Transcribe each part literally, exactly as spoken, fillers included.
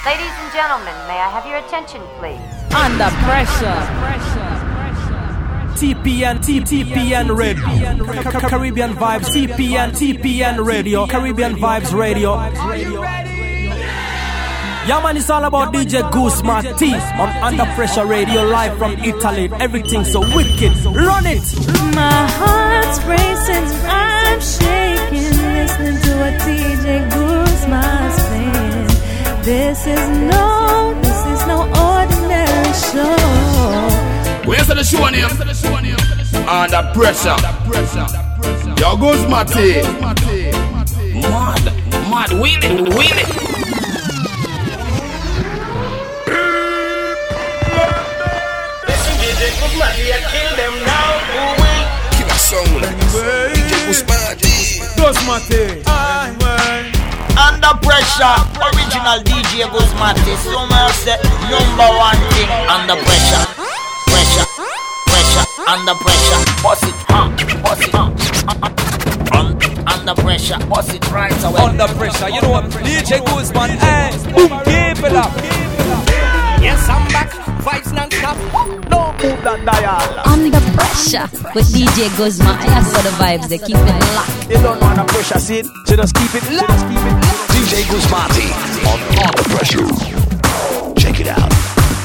Ladies and gentlemen, may I have your attention, please? Under pressure. T P N, T P N Radio, Caribbean Vibes, T P N, T P N Radio, Caribbean Vibes Radio. Are you ready? Yeah man, it's all about D J Guzma T on Under Pressure Radio, live from Italy. Everything so wicked, run it. My heart's racing, I'm shaking, listening to what D J Guzma's playing. This is no, this is no ordinary show. Where's the show name? Under Pressure. Yo, Guzma T. Mad, mad, wheel it, wheel it. Kill them now, who will? Keep a song like this. Guzma T. Under Pressure, original D J Guzma T. So much say number one thing. Under pressure, pressure, pressure. Under pressure, boss it, huh? Boss it, huh? Under pressure, boss it right away. Under pressure, you know what? D J Guzma, hey, boom, keep it up. Yes, I'm back. Vibes non-stop. Don't move that dial. Under Pressure with D J Guzma. I have the vibes, they keep it locked. They don't want a pressure scene, so just keep it locked. Just keep it locked. D J Guzma T on Under Pressure. Check it out.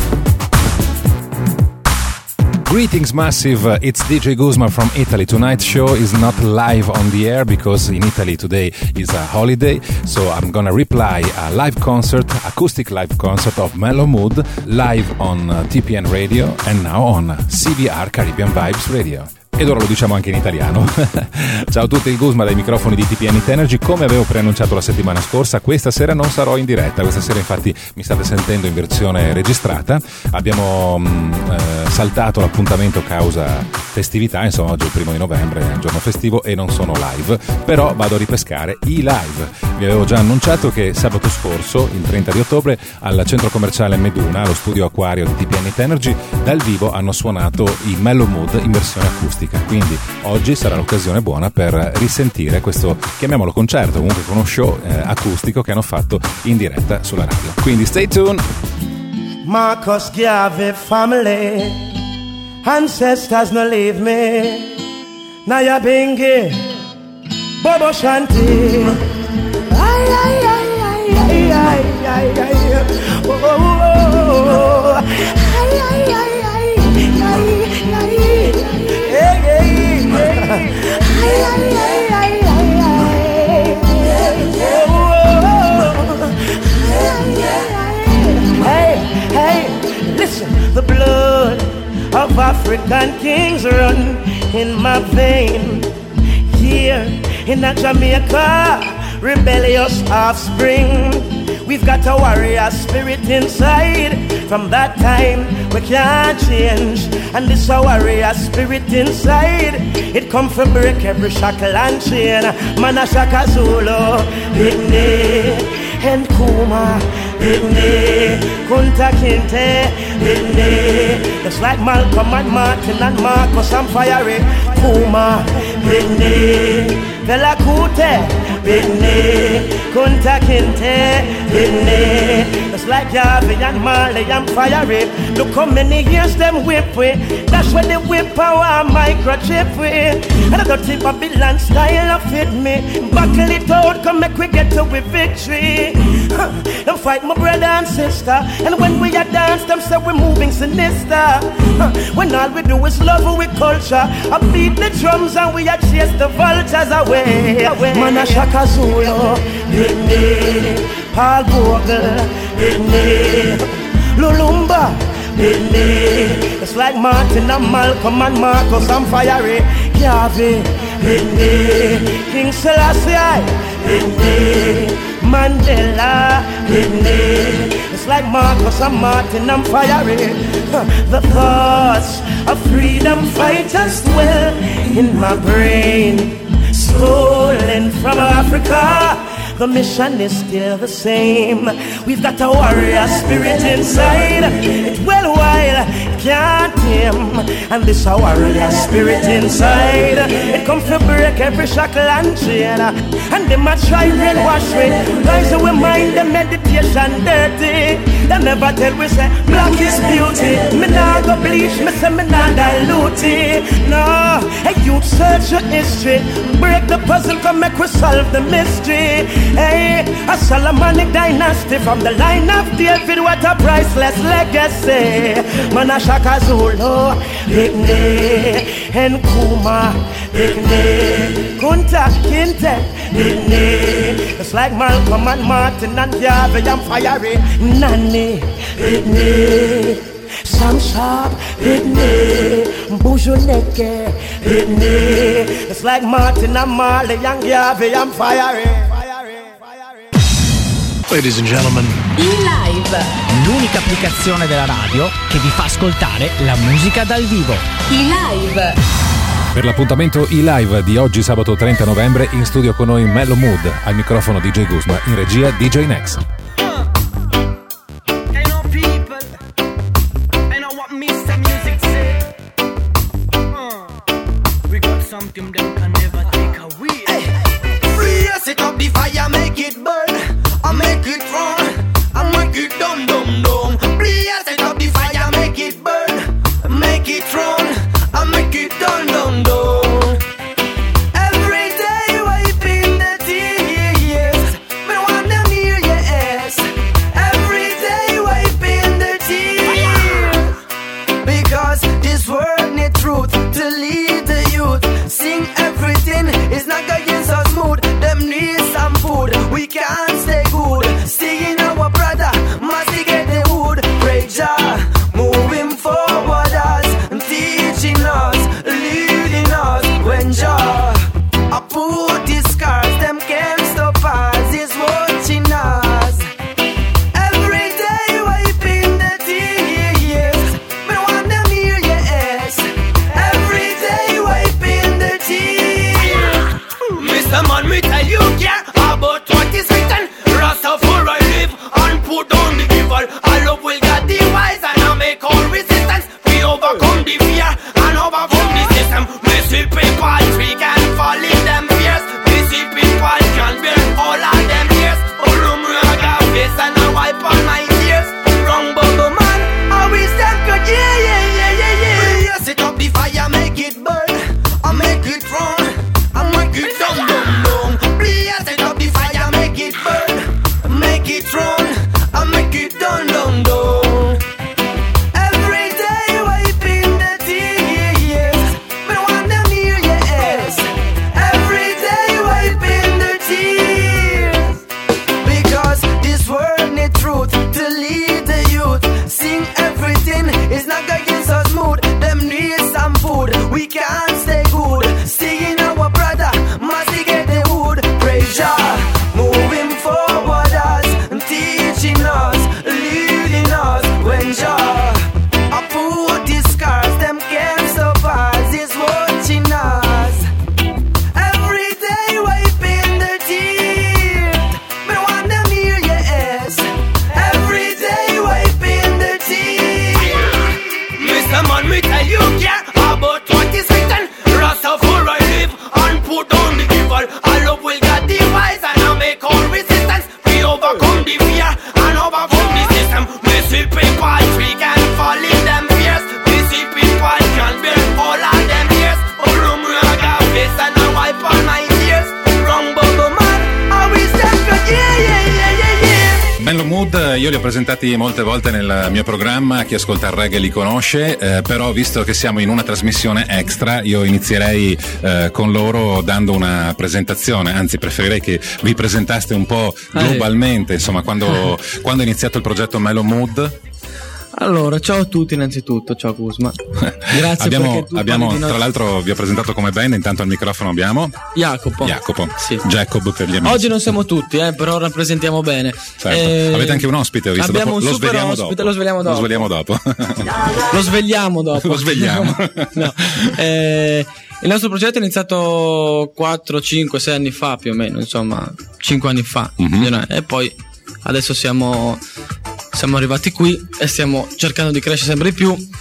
Greetings Massive, it's D J Guzma from Italy. Tonight's show is not live on the air because in Italy today is a holiday, so I'm gonna reply a live concert, acoustic live concert of Mellow Mood, live on uh, T P N Radio and now on C V R Caribbean Vibes Radio. Ed ora lo diciamo anche in italiano. Ciao a tutti, il Guzma dai microfoni di T P N Energy. Come avevo preannunciato la settimana scorsa, questa sera non sarò in diretta. Questa sera infatti mi state sentendo in versione registrata. Abbiamo mh, eh, saltato l'appuntamento causa festività, insomma oggi è il primo di novembre, è un giorno festivo e non sono live, però vado a ripescare i live. Vi avevo già annunciato che sabato scorso, il trenta di ottobre, al centro commerciale Meduna, allo studio acquario di T P N Energy, dal vivo hanno suonato i Mellow Mood in versione acustica. Quindi oggi sarà l'occasione buona per risentire questo, chiamiamolo concerto, comunque con uno show eh, acustico che hanno fatto in diretta sulla radio. Quindi stay tuned. Marcus Garvey family, ancestors no leave me. Naya Bingi, Bobo Shanti. Ay ay ay ay ay ay ay ay. Oh oh oh. Ay ay ay ay ay ay. Hey, hey, hey. Ay, ay, ay, ay, ay, ay. Oh, hey, hey, listen, the blood of African kings run in my vein. Here in that Jamaica, rebellious offspring. We've got a warrior spirit inside. From that time we can't change. And this a warrior spirit inside. It come from break every shackle and chain. Mana Shaka Zulu, Bidney and Kuma, Bidney, Kunta Kinte, Bidney. It's like Malcolm and Martin and Marcus and Fiery. Kuma, Bidney, Vela Kute, Bidney, Kunta Kinte, Bidney. It's like Yavi and Marley and Fiery. Look how many years them whip with. That's when they whip power microchip with. And I don't think Babylon style of fit me. Buckle it out, come make we get to with victory. Huh. Don't fight my brother and sister. And when we are dance, them say we're moving sinister. Huh. When all we do is love with culture. I beat the drums and we are chase the vultures away. away. Mana Shaka Zulu, Bidney, Paul Bogle, Bidney, Lulumba, Bidney. It's like Martin and Malcolm and Marcus and Fiery. Yavi, Bidney, King Selassie, Bidney, Mandela, Bidney. It's like Marcus and Martin and Fiery. The thoughts of freedom fighters dwell in my brain. Stolen from Africa, the mission is still the same. We've got a warrior spirit inside. It well while can't tame. And this a warrior spirit inside. It come to break every shackle and chain. And them a try brainwash me. Guys who mind the meditation dirty. They never tell we say black is beauty. Me nah go bleach, me say me nah dilute it. No, hey you search your history. Break the puzzle, come make we solve the mystery. Hey, a Solomonic dynasty from the line of David. What a priceless legacy. Man a Shaka Zulu, Big Ne, Nkuma, Big Ne, Kunta Kinte, Big Ne. It's like Malcolm and Martin and Garvey and Fiery, Nani, Big Ne. Sam Sharp, Big Ne, Buju Neke, Big Ne. It's like Martin and Marley and Garvey and Fiery. Ladies and gentlemen, In Live, l'unica applicazione della radio che vi fa ascoltare la musica dal vivo. In Live. Per l'appuntamento e-live di oggi sabato trenta novembre in studio con noi Mellow Mood, al microfono D J Guzma, in regia D J Nex. Something that can never take away. Hey, free, set up the fire, make it burn. I make it run, I make it dum dum dum. Free, set up the fire, make it burn. Make it run, I make it dum dum dum. Every day wiping the tears, me want them near your ass. Every day wiping the tears, because this world need truth to lead the youth. Sing everything, it's not going so smooth. Them need some food, we can't stay good. Seeing our brother, must get the wood. Pray Jah, moving forward us, teaching us, leading us. When Jah, I put these scars, them can't stop us, is watching us. Every day wiping the tears, me want them near your ass. Every day wiping the tears. Mister Man, me tell you, yeah, about what is written. Rastafari live and put down the evil. I love will God the wise and I make all resistance. We overcome the fear and overcome the system. We see people, we can fall in them fears. We see people can bear all of them years. Ulum raga face and I wipe all my tears. Wrong bubble man, always them good, yeah, yeah, yeah, yeah, yeah. Set up the fire, make it burn. I make it run, I make it dum dum dum. Please set up the fire, make it burn. Make it run, I make it dum dum dum. Every day wiping the tears, me want them near your ass. Every day wiping the tears, because this world need truth to lead the youth. Sing everything, it's not going so smooth. Them need some food, we can't stay good. Seeing our brother, must get the wood. Pray Jah, moving forward us, teaching us, leading us. When Jah, I put these scars, them can't stop us, is watching us. Every day wiping the tears, me want them near your ass. Every day wiping the tears. Mister Man, me tell you, yeah, about what is written. Rastafari live and put down the evil. I love will God the wise and I make all resistance. We overcome the fear and overcome the system. We see people, we can fall in them fears. We see people can bear all of them years. Ulum raga face and I wipe all my tears. Wrong bubble man, always them good, yeah, yeah, yeah, yeah, yeah. Mellow Mood io li ho presentati molte volte nel mio programma, chi ascolta il reggae li conosce, eh, però visto che siamo in una trasmissione extra io inizierei eh, con loro dando una presentazione, anzi preferirei che vi presentaste un po' globalmente, insomma, quando, quando è iniziato il progetto Mellow Mood. Allora, ciao a tutti innanzitutto, ciao Guzma. Grazie abbiamo, perché tu abbiamo noi... tra l'altro vi ho presentato come band, intanto al microfono abbiamo Jacopo. Jacopo, sì. Jacob per gli amici. Oggi non siamo tutti, eh, però rappresentiamo bene. Certo. Eh, Avete anche un ospite, ho visto. Abbiamo dopo, un lo super svegliamo ospite, dopo. lo svegliamo dopo. Lo svegliamo dopo. Lo svegliamo dopo. Lo svegliamo. No. Eh, il nostro progetto è iniziato quattro, cinque, sei anni fa più o meno, insomma, cinque anni fa. Mm-hmm. E poi adesso siamo siamo arrivati qui e stiamo cercando di crescere sempre di più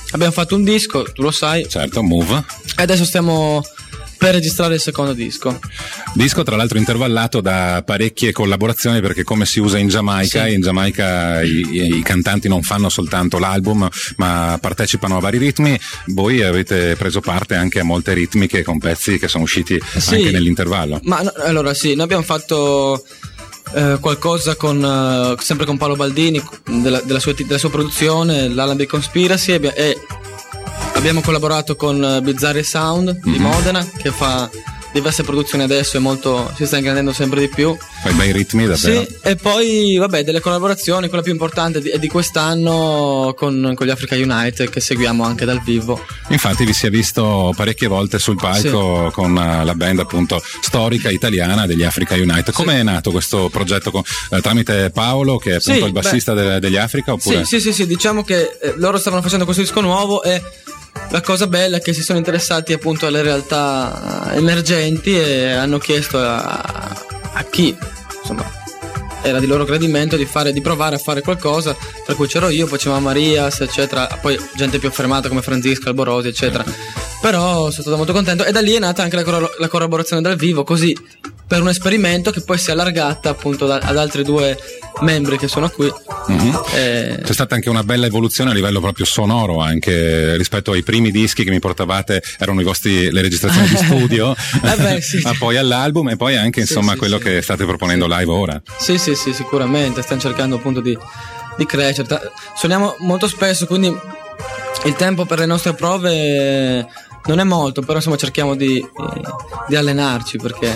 abbiamo fatto un disco, tu lo sai. Certo, Move. E adesso stiamo per registrare il secondo disco. Disco tra l'altro intervallato da parecchie collaborazioni, perché come si usa in Giamaica, sì. in Giamaica i, i cantanti non fanno soltanto l'album ma partecipano a vari ritmi. Voi avete preso parte anche a molte ritmiche con pezzi che sono usciti sì. anche nell'intervallo. Ma no, allora sì, noi abbiamo fatto eh, qualcosa con uh, sempre con Paolo Baldini della, della, sua, della sua produzione, l'R and B Conspiracy, e, e abbiamo collaborato con Bizzarri Sound di mm-hmm. Modena, che fa diverse produzioni adesso e molto, si sta ingrandendo sempre di più. Fai bei ritmi davvero. Sì, e poi vabbè, delle collaborazioni, quella più importante è di quest'anno con, con gli Africa United, che seguiamo anche dal vivo. Infatti vi si è visto parecchie volte sul palco sì. con la band appunto storica italiana degli Africa United. Come sì. è nato questo progetto? Con, eh, tramite Paolo, che è appunto sì, il bassista de, degli Africa? Oppure? Sì, sì, sì, sì, diciamo che eh, loro stavano facendo questo disco nuovo e la cosa bella è che si sono interessati appunto alle realtà emergenti e hanno chiesto a, a chi insomma era di loro gradimento di fare, di provare a fare qualcosa, tra cui c'ero io, poi c'era Marias eccetera, poi gente più affermata come Francisco Alborosi eccetera, però sono stato molto contento e da lì è nata anche la, cor- la collaborazione dal vivo, così per un esperimento che poi si è allargata appunto da, ad altri due membri che sono qui. Mm-hmm. E... c'è stata anche una bella evoluzione a livello proprio sonoro, anche rispetto ai primi dischi che mi portavate, erano i vostri, le registrazioni di studio eh beh, sì. ma poi all'album e poi anche insomma sì, quello sì. che state proponendo live ora. Sì sì sì, sicuramente stiamo cercando appunto di, di crescere, suoniamo molto spesso, quindi il tempo per le nostre prove non è molto, però insomma cerchiamo di, di allenarci perché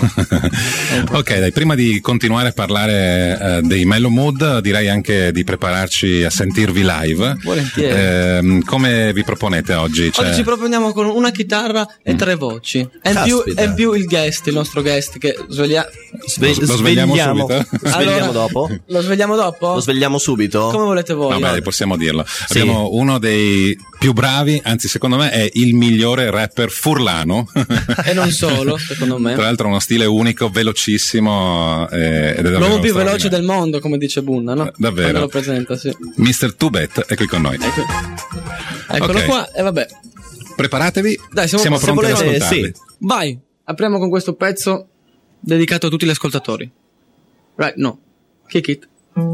ok, dai, prima di continuare a parlare eh, dei Mellow Mood, direi anche di prepararci a sentirvi live. Volentieri. Eh, come vi proponete oggi? Cioè... Oggi ci proponiamo con una chitarra e mm. tre voci e in, più, e in più il guest, il nostro guest che sveglia... Sve- lo svegliamo, svegliamo subito? Lo svegliamo allora, dopo? Lo svegliamo dopo? Lo svegliamo subito? Come volete voi? Vabbè, possiamo dirlo. Sì. Abbiamo uno dei più bravi, anzi secondo me è il migliore rapper furlano e non solo, secondo me. Tra l'altro ha uno stile unico, velocissimo eh, ed è l'uomo più veloce del mondo, come dice Bunna, no? Davvero. Quando lo presenta, sì. mister Tubet è qui con noi. Ecco. Eccolo okay. qua e vabbè. Preparatevi. Dai, siamo, siamo pronti ad ascoltarvi. Sì. Vai, apriamo con questo pezzo dedicato a tutti gli ascoltatori. Right, no. Kick it.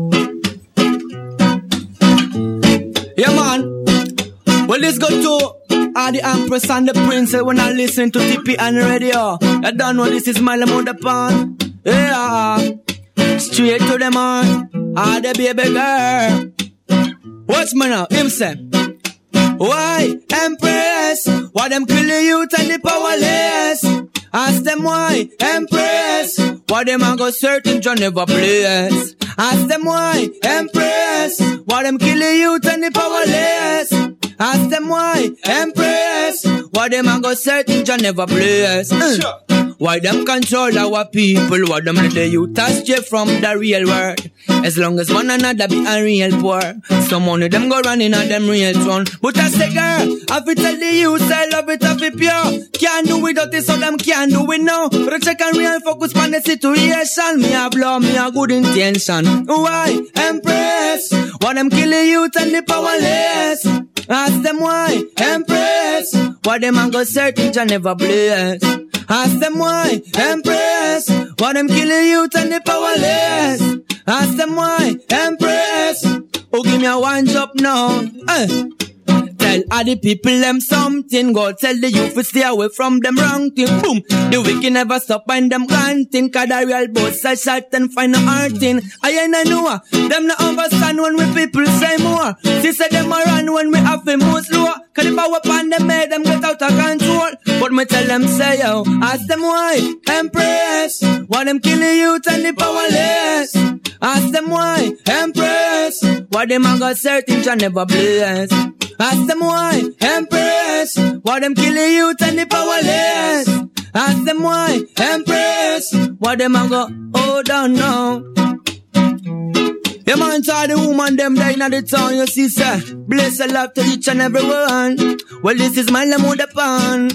Yeah man. Well, let's go to all the Empress and the Prince when I listen to T P and radio. I don't know this is my mother pan. Yeah, straight to the man. Ah, the baby girl. What's my now? Him say, why Empress? Why them killing youth and the powerless? Ask them why Empress. Why them a go certain John never place? Ask them why Empress. Why them killing youth and the powerless? Ask them why Empress. Why them a go certain John never place? Mm. Why them control our people? Why them let the youth stray from the real world? As long as one another be a real poor, some money them go running on them real throne. But I say girl, I fi tell the youth say love it, I fi pure. Can't do without it, so them can't do it now. But check and real focus on the situation. Me a blow, me a good intention. Why Empress? Why them kill the youth and the powerless? Ask them why Empress. Why them a go certain Jah never bless? Ask them why Empress. Why them kill the youth and the powerless? Ask them why Empress. Oh, give me a one drop now. Hey. Tell all the people them something. Go tell the youth to stay away from them wrong thing. Boom. The wicked never stop and them granting. Cause the real boss I shot and find no art in. I ain't a know. Them not understand when we people say more. She said them a run when we have them move slow. Cause the power upon them made them get out of control. But me tell them say yo. Ask them why Empress. Why them kill the youth and the powerless? Ask them why Empress. Why them a got certain Jah never bless? Ask them why Empress. Why them kill the youth and the powerless? Ask them why Empress. Why them a go hold on now? Yeah man, tell the woman them dying at the town, you see sir. Bless a love to each and every one. Well this is my Lamuda Pan.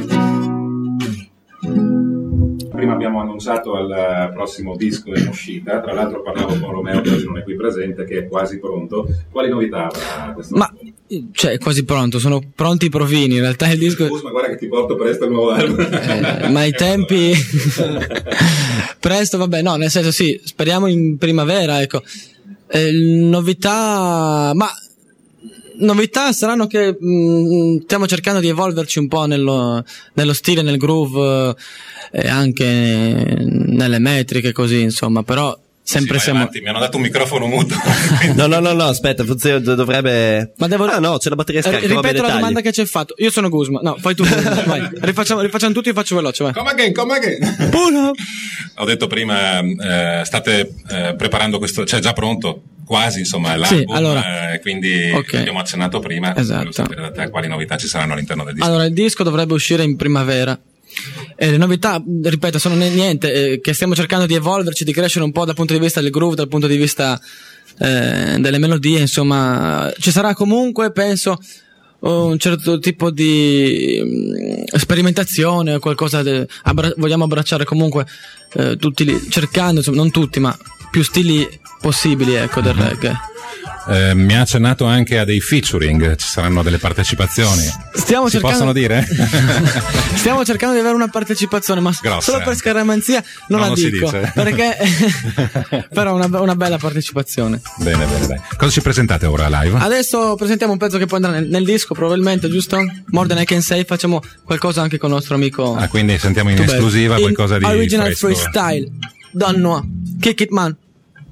Prima abbiamo annunciato al prossimo disco in uscita, tra l'altro parlavo con Romeo che oggi non è qui presente, che è quasi pronto. Quali novità avrà questo? Ma cioè è quasi pronto, sono pronti i provini. In realtà il disco. Ma guarda che ti porto presto il nuovo album. Eh, ma i tempi presto, vabbè, no, nel senso sì, speriamo in primavera, ecco. Eh, novità, ma novità saranno che mh, stiamo cercando di evolverci un po' nello, nello stile, nel groove e eh, anche nelle metriche, così, insomma, però sempre sì, siamo avanti, mi hanno dato un microfono muto. no no no no aspetta, funziona, dovrebbe. Ma devo ah no, c'è la batteria scarica. R- ripeto la domanda che ci hai fatto. Io sono Guzman. No, fai tu. Vai. Rifacciamo, rifacciamo tutti, io faccio veloce, vai. Come again, come again. Pull up. Ho detto prima eh, state eh, preparando questo, cioè già pronto quasi, insomma, l'album, sì, allora, eh, quindi okay. abbiamo accennato prima. Esatto. Volevo sapere da te quali novità ci saranno all'interno del disco. Allora, il disco dovrebbe uscire in primavera. E le novità, ripeto, sono niente, eh, che stiamo cercando di evolverci, di crescere un po' dal punto di vista del groove, dal punto di vista eh, delle melodie, insomma, ci sarà comunque, penso, un certo tipo di um, sperimentazione, qualcosa de, abbra- vogliamo abbracciare comunque eh, tutti li, cercando, insomma, non tutti, ma più stili possibili, ecco, del reggae. Eh, mi ha accennato anche a dei featuring, ci saranno delle partecipazioni. Stiamo si cercando... possono dire? Stiamo cercando di avere una partecipazione, ma grossa, solo per scaramanzia non, non la dico, perché però una, una bella partecipazione. Bene, bene, bene. Cosa ci presentate ora live? Adesso presentiamo un pezzo che poi andrà nel, nel disco, probabilmente, giusto? More Than I Can Say, facciamo qualcosa anche con il nostro amico. Ah, quindi sentiamo in esclusiva in qualcosa di original fresco. Freestyle. Don't know. Kick it, man.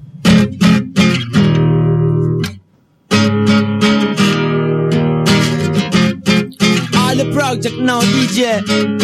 The project now, D J.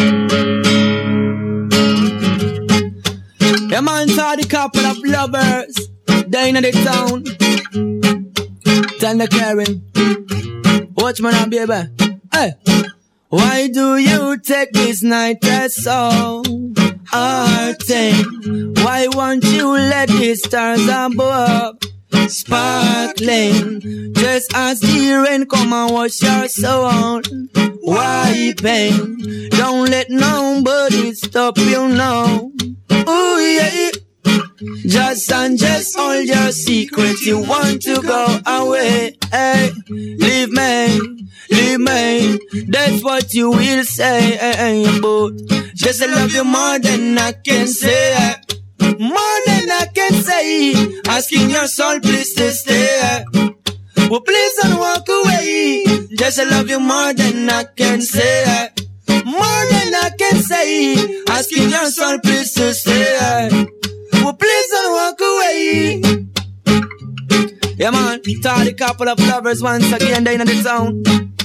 Yeah, man, saw the couple of lovers down in the town. Tender caring. Watch man and baby. Hey, why do you take this night as so hard thing? Why won't you let the stars above sparkling? Just as the rain come and wash your soul. Why pain? Don't let nobody stop you now. Ooh yeah. Just and just hold your secret. You want to go away. Hey, leave me, leave me. That's what you will say. Hey, but just I love you more than I can say. More than I can say. Asking your soul please to stay. Well, please don't walk away. Just I love you more than I can say. More than I can say. Asking your soul please to stay. Well, please don't walk away. Yeah, man, taught a couple of lovers once again down in the town.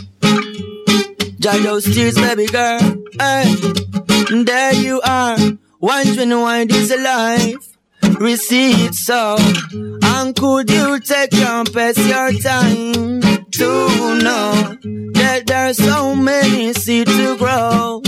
Judge those tears, baby girl. Hey, there you are, wondering why this life receive so. And could you take your best your time to know that there's so many seeds to grow,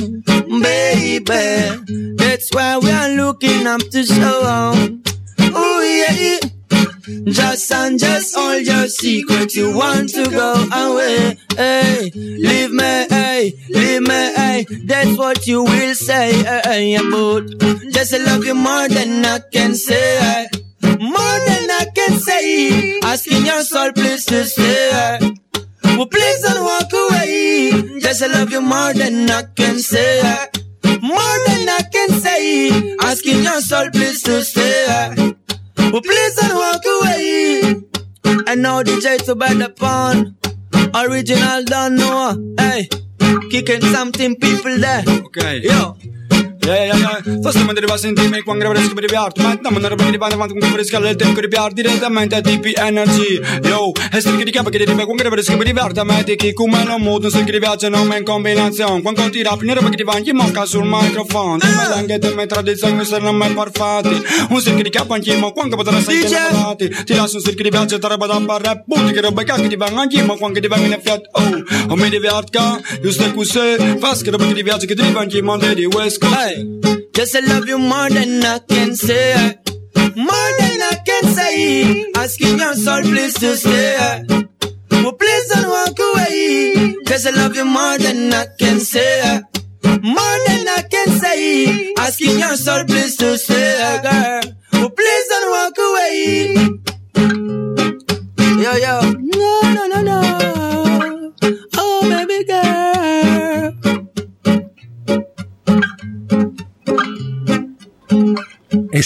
baby? That's why we are looking up to show. Oh yeah, just and just all your secrets. You want to go away, hey, leave me, hey, leave me, hey. That's what you will say, hey, but just I love you more than I can say. More than I can say. Asking your soul please to stay. Well, please don't walk away. Just I love you more than I can say. More than I can say. Asking your soul please to stay. Well, please don't walk away. And now D J to bed upon. Original don't know. Hey, kicking something people there. Okay. Yo. Yeah, yeah, yeah. Sto stiamo arrivando a sentirmi quando avrei che ripiarti. Ma non roba che riparte quanto comunque fresca il tempo che ripiarti direttamente a T P Energy. Yo, e se che ricapa che ripiarti quando avrei che ripiarti a me che come non modo se che ripiarti non in combinazione. Quando ti rapi ne roba che ti vanti manca sul microfono. Ti metti anche te me tradizione se non mai perfetti. Un se che ricapa anche ma quando potrà essere chiamati. Ti lascio un se che ripiarti da roba da barre. Butti che roba che ti vanno anche ma quando ti vanno in fiat. Oh, o mi ripiarti ca. Io stai così. Fast che roba che ripiarti che ti vanno anche ma di West Coast. Just I love you more than I can say. More than I can say. Asking your soul please to stay. Well, please don't walk away. Just I love you more than I can say. More than I can say. Asking your soul please to stay, girl. Well, please don't walk away. Yo, yo. No, no, no, no.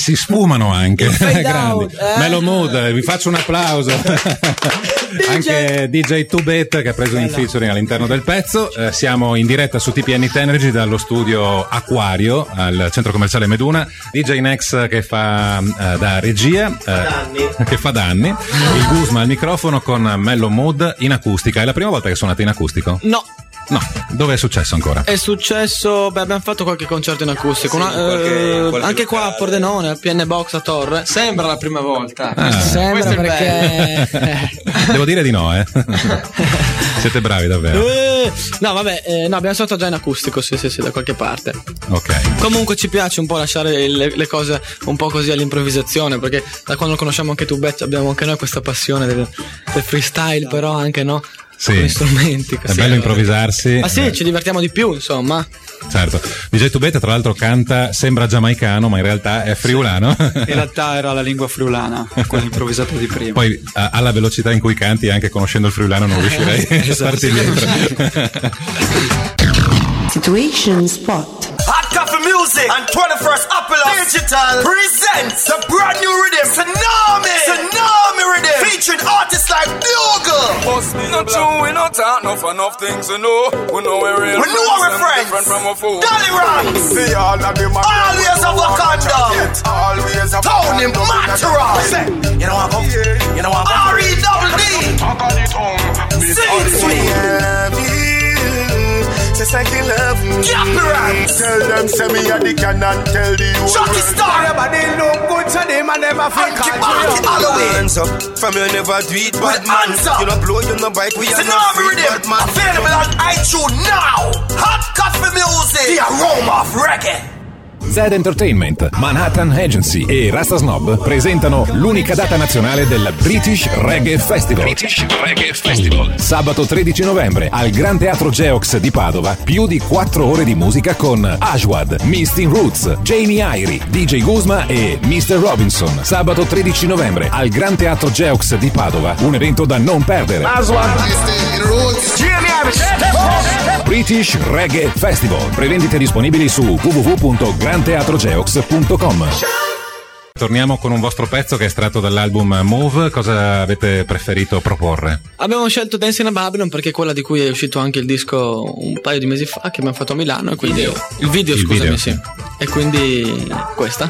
si sfumano anche. Grandi. Out, eh? Mellow Mood, vi faccio un applauso. Anche D J two Bet che ha preso un featuring all'interno del pezzo. Eh, siamo in diretta su T P N It Energy dallo studio Aquario al centro commerciale Meduna. D J Nex che fa eh, da regia, eh, che fa danni. Il Guzma al microfono con Mellow Mood in acustica. È la prima volta che suonate in acustico? No. No, dove è successo ancora? È successo, beh, abbiamo fatto qualche concerto in acustico, sì, una, qualche, eh, qualche anche qua a Pordenone, al P N Box a Torre. Sembra la prima volta. Ah. Sembra perché devo dire di no, eh. Siete bravi davvero. Eh, no, vabbè, eh, no, abbiamo suonato già in acustico, sì, sì, sì, da qualche parte. Ok. Comunque ci piace un po' lasciare le, le cose un po' così all'improvvisazione, perché da quando conosciamo anche tu, Beth, abbiamo anche noi questa passione del, del freestyle, però anche no. Sì, con gli strumenti così. È bello improvvisarsi. Ah sì, eh. Ci divertiamo di più, insomma. Certo. D J two Bet tra l'altro canta, sembra giamaicano, ma in realtà è friulano. In realtà era la lingua friulana, quella improvvisata di prima. Poi a, alla velocità in cui canti, anche conoscendo il friulano non riuscirei a starti dietro. Situation Spot. Hot Coffee Music and twenty-first Apple Digital presents the brand new rhythm, Tsunami! Tsunami Rhythm! Featuring artists like Bugle! Must be not true, we not talk enough enough things to know. We know we're real. We know we're friends! Different from a fool. Dolly Ranks! See all of them Always a Wakanda! Always a Tony Mataran! You know what I'm You know what I'm R E double D! Sing it sweet! Just like you love me. Tell them send me a dick and tell the whole Chucky Star. Everybody look good to them and never feel Halloween. Hands up. From you never do it bad man. You don't blow, you don't bite. We are not free bad man. Available on iTunes now. Hot Coffee Music. The aroma of reggae. Zed Entertainment, Manhattan Agency e Rasta Snob presentano l'unica data nazionale del British Reggae Festival. British Reggae Festival. Sabato tredici novembre al Gran Teatro Geox di Padova, più di quattro ore di musica con Ashwad, Mistin Roots, Jamie Irie, D J Guzma e mister Robinson. Sabato tredici novembre al Gran Teatro Geox di Padova, un evento da non perdere. Ashwad, Roots, Jamie Irie. British Reggae Festival. Prevendite disponibili su w w w punto gran teatro geox punto com. Torniamo con un vostro pezzo che è estratto dall'album Move. Cosa avete preferito proporre? Abbiamo scelto Dancing a Babylon perché è quella di cui è uscito anche il disco un paio di mesi fa, che abbiamo fatto a Milano, e quindi video. il video, il scusami, video, sì. E quindi questa.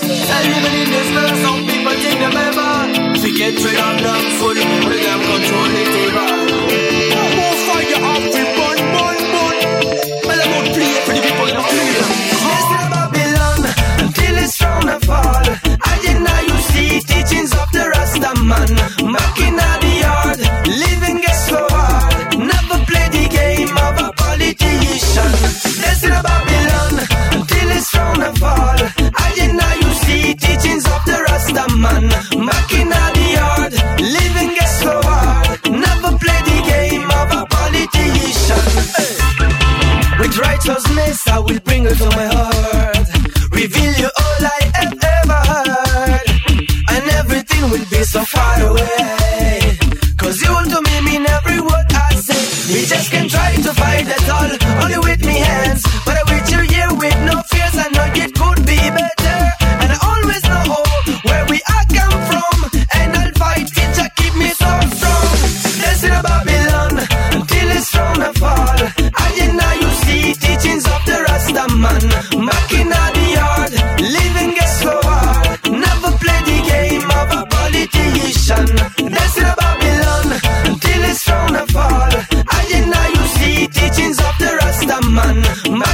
Fall. I deny you see teachings of the Rasta man. Back in the yard, living gets so hard. Never play the game of a politician. This in Babylon until it's round and fall. I deny you see teachings of the Rasta man. Back in the yard, living gets so hard. Never play the game of a politician. Hey. With righteousness, I will bring it to my heart. Reveal you all I have ever heard, and everything will be so far away. Cause you to me mean every word I say. We just can try to fight it all, only with me hands. But I'm with you here with no fears, I know it could be better. And I always know where we are come from, and I'll fight it to keep me so strong. This in Babylon until it's round and fall. I deny you see teachings of the Rasta man. Back in the yard, living gets so hard. Never play the game of a politician. That's in Babylon until it's round and fall. I deny you see teachings of the Rasta man.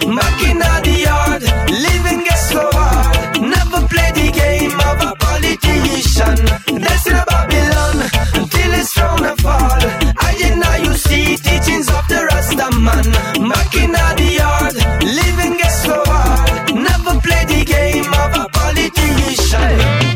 back in the yard. Living gets so hard. Never play the game of a politician. That's in Babylon until it's thrown a fall. I and now you see teachings of the Rasta man. Back in the yard, living gets so hard. Never play the game of a politician.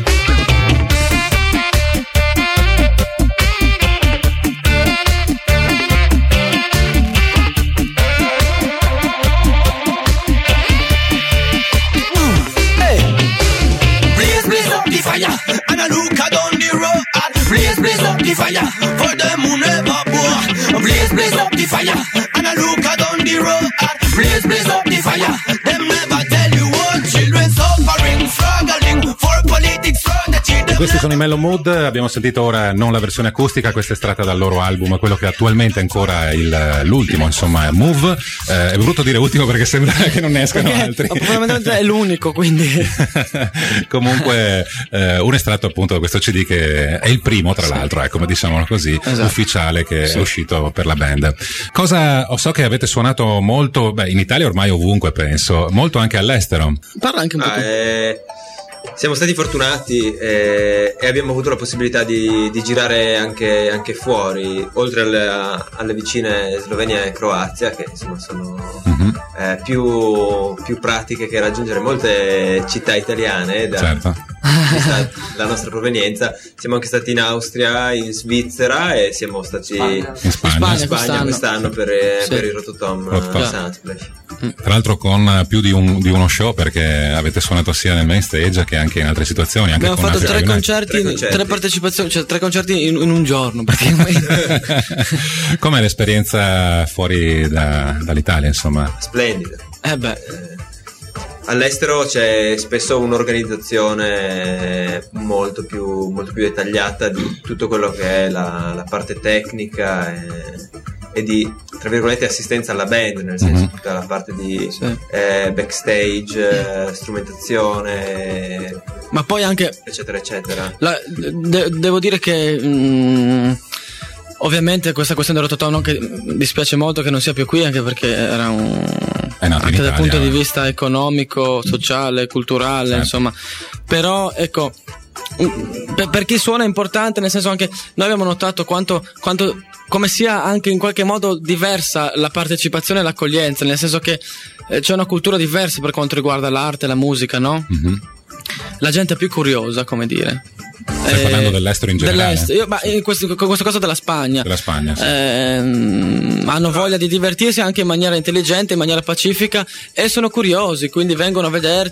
And I look down the road and blaze, blaze up the fire for them who never bore. Blaze, blaze up the fire. And I look down the road and blaze, blaze up the fire. Them never tell you what children suffering, struggling for politics. Questi sono i Mellow Mood, abbiamo sentito ora non la versione acustica, questa è estratta dal loro album, quello che attualmente è ancora il, l'ultimo, insomma, Move. Eh, è brutto dire ultimo perché sembra che non ne escano perché altri. Probabilmente è l'unico, quindi. Comunque eh, un estratto appunto da questo C D che è il primo, tra l'altro, ecco, diciamolo così, esatto, ufficiale che sì, è uscito per la band. Cosa, so che avete suonato molto, beh, in Italia ormai ovunque penso, molto anche all'estero. Parla anche un po'. Ah, eh... Siamo stati fortunati eh, e abbiamo avuto la possibilità di, di girare anche, anche fuori, oltre alle, alle vicine Slovenia e Croazia, che insomma sono mm-hmm. eh, più, più pratiche che raggiungere molte città italiane da, certo. vista la nostra provenienza. Siamo anche stati in Austria, in Svizzera e siamo stati Spagna. in Spagna, in Spagna quest'anno. quest'anno, quest'anno per, sì. per il Rototom Rototom. Sunsplash. Tra l'altro con più di, un, di uno show, perché avete suonato sia nel main stage che anche in altre situazioni. Anche abbiamo con fatto tre concerti, tre concerti, tre partecipazioni, cioè tre concerti in, in un giorno praticamente. Com'è l'esperienza fuori da, dall'Italia, insomma? Splendida. Eh beh. Eh, all'estero c'è spesso un'organizzazione molto più, molto più dettagliata di tutto quello che è la, la parte tecnica e, e di, tra virgolette, assistenza alla band, nel senso mm-hmm. tutta la parte di sì. eh, backstage, eh, strumentazione, ma poi anche eccetera eccetera. La, de- devo dire che mh, ovviamente questa questione del Rototom, che dispiace molto che non sia più qui, anche perché era un è nato anche in dal Italia, punto eh. di vista economico, sociale, culturale, certo. insomma. Però ecco, per, per chi suona è importante, nel senso, anche noi abbiamo notato quanto, quanto come sia anche in qualche modo diversa la partecipazione e l'accoglienza, nel senso che eh, c'è una cultura diversa per quanto riguarda l'arte e la musica, no? Mm-hmm. La gente è più curiosa, come dire. Stai eh, parlando dell'estero in generale? Dell'estero. Io, ma in questo, con questa cosa della Spagna. Della Spagna, sì. eh, hanno voglia di divertirsi anche in maniera intelligente, in maniera pacifica, e sono curiosi, quindi vengono a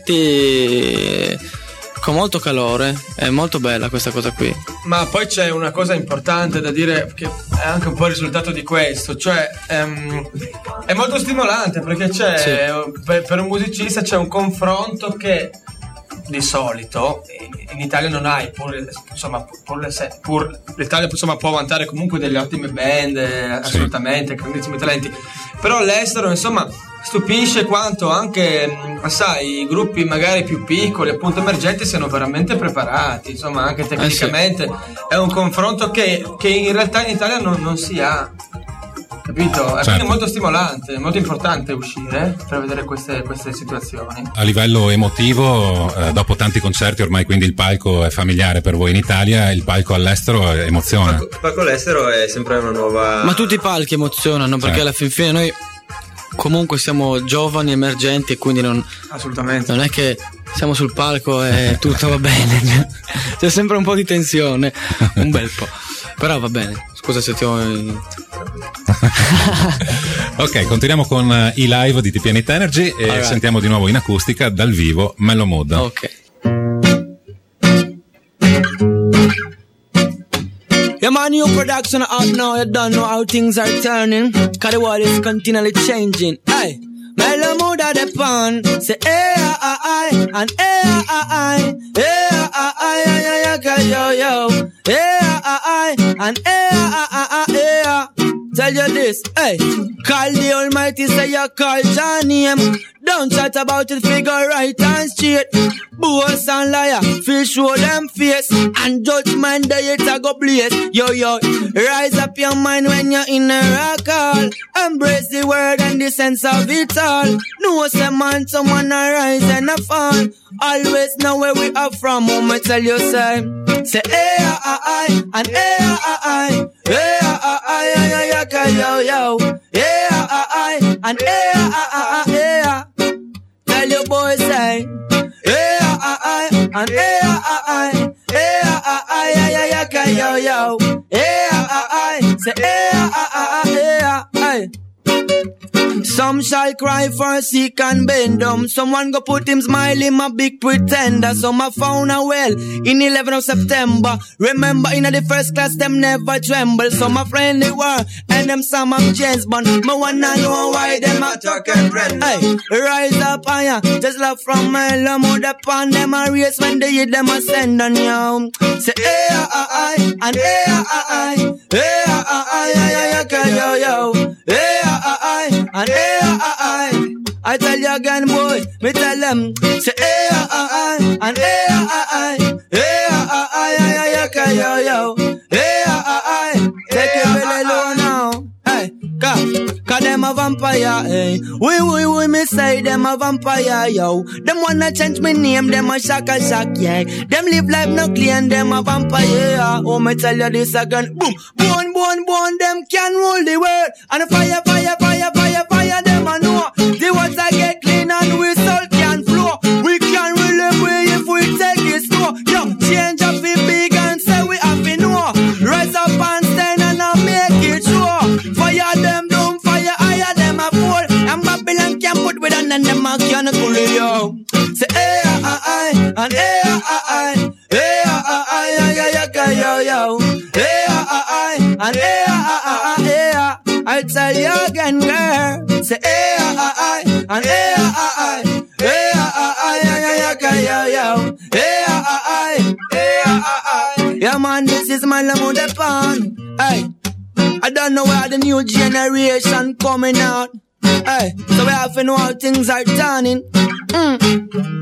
vederti con molto calore. È molto bella questa cosa qui. Ma poi c'è una cosa importante da dire, che è anche un po' il risultato di questo, cioè ehm, è molto stimolante, perché c'è sì. per, per un musicista c'è un confronto che di solito in Italia non hai, pur, insomma, pur, pur l'Italia insomma, può vantare comunque delle ottime band, assolutamente, sì. grandissimi talenti, però all'estero insomma stupisce quanto anche, sai, i gruppi magari più piccoli, appunto emergenti, siano veramente preparati, insomma, anche tecnicamente. Eh sì. È un confronto che, che in realtà in Italia non, non si ha, capito? Certo. Quindi è molto stimolante, è molto importante uscire per vedere queste, queste situazioni. A livello emotivo, eh, dopo tanti concerti ormai, quindi il palco è familiare per voi in Italia, il palco all'estero emoziona? Il palco, il palco all'estero è sempre una nuova... Ma tutti i palchi emozionano, perché certo. alla fin fine noi comunque siamo giovani, emergenti, e quindi non, assolutamente non è che siamo sul palco e tutto va bene, c'è sempre un po' di tensione, un bel po', però va bene. Scusa se ti ho... Ok, continuiamo con i live di T P N Hit Energy e right. sentiamo di nuovo in acustica dal vivo Mellow Mood. Ok. Yeah, man, new production out now. You don't know how things are turning, cause the world is continually changing. Hey, Mellow Mood at the pan. Say, eh, ah, ah, ah, and eh, ah, ah, ah, eh, ah, ah, ah, yeah, yeah, yo, yo. Eh, ah, ah, ah, and eh, ah, ah, ah, eh, ah. Tell you this, hey, call the Almighty, say you call Johnny. Don't chat about it, figure right and straight. Boss and liar, feel show them face. And judgment day it a go blaze. Yo yo, rise up your mind when you're in a rock call. Embrace the word and the sense of it all. No say man, someone a rise and a fall. Always know where we are from. I'ma tell you say, say eh ah I and eh ah I, eh ah I ay ay ay yo yo, eh ah I and eh ah I, eh. Tell your boy say, eh ah I and eh ah I, eh ah I ay ay ay yo yo, eh ah I, say eh ah I, eh. Some shall cry for sick and bend them. Someone go put him smile in my big pretender. Some I found a well in eleventh of September. Remember in the first class them never tremble. Some a friendly were and them some of James Bond. Me wanna know why them a talk and friend. Hey, rise up higher, just love from my love mother upon them a race when they hit them a send on you. Say eh ah I and eh ah I, eh ah I ay ay yo yo, eh ah I and eh ah I. I tell you again, boy, me tell them, say eh ah I and eh ah I, eh ah I ay ay yo yo, eh ah I. Take it really low now, hey, cause, cause them a vampire, hey. We we we me say them a vampire, yo. Them wanna change me name, them a shaka shock, yeah. Them live life no clean, them a vampire, yeah. Oh, me tell you this again, boom, born, born, born, them can rule the world. And fire, fire, fire, fire, fire, them a know. The water get clean and we soul can flow. We can really way if we take it slow. Yo, change up the big and say we have to know. Rise up and stand and I'll make it sure. Fire them down, fire higher them a fall. And Babylon can put with an and them a can cool yo. Say eh ah I and eh ah I, eh ah I ay ay yo yo, eh ah I and eh ah I, eh ah. I tell you again, girl. Say eh ah I and eh ah I, eh ah I ay ay yo yo, eh ah I, eh ah I. Yeah man, this is my Lamuda Pan. Hey, I don't know where the new generation coming out. Hey, so we have to know how things are turning. Mm.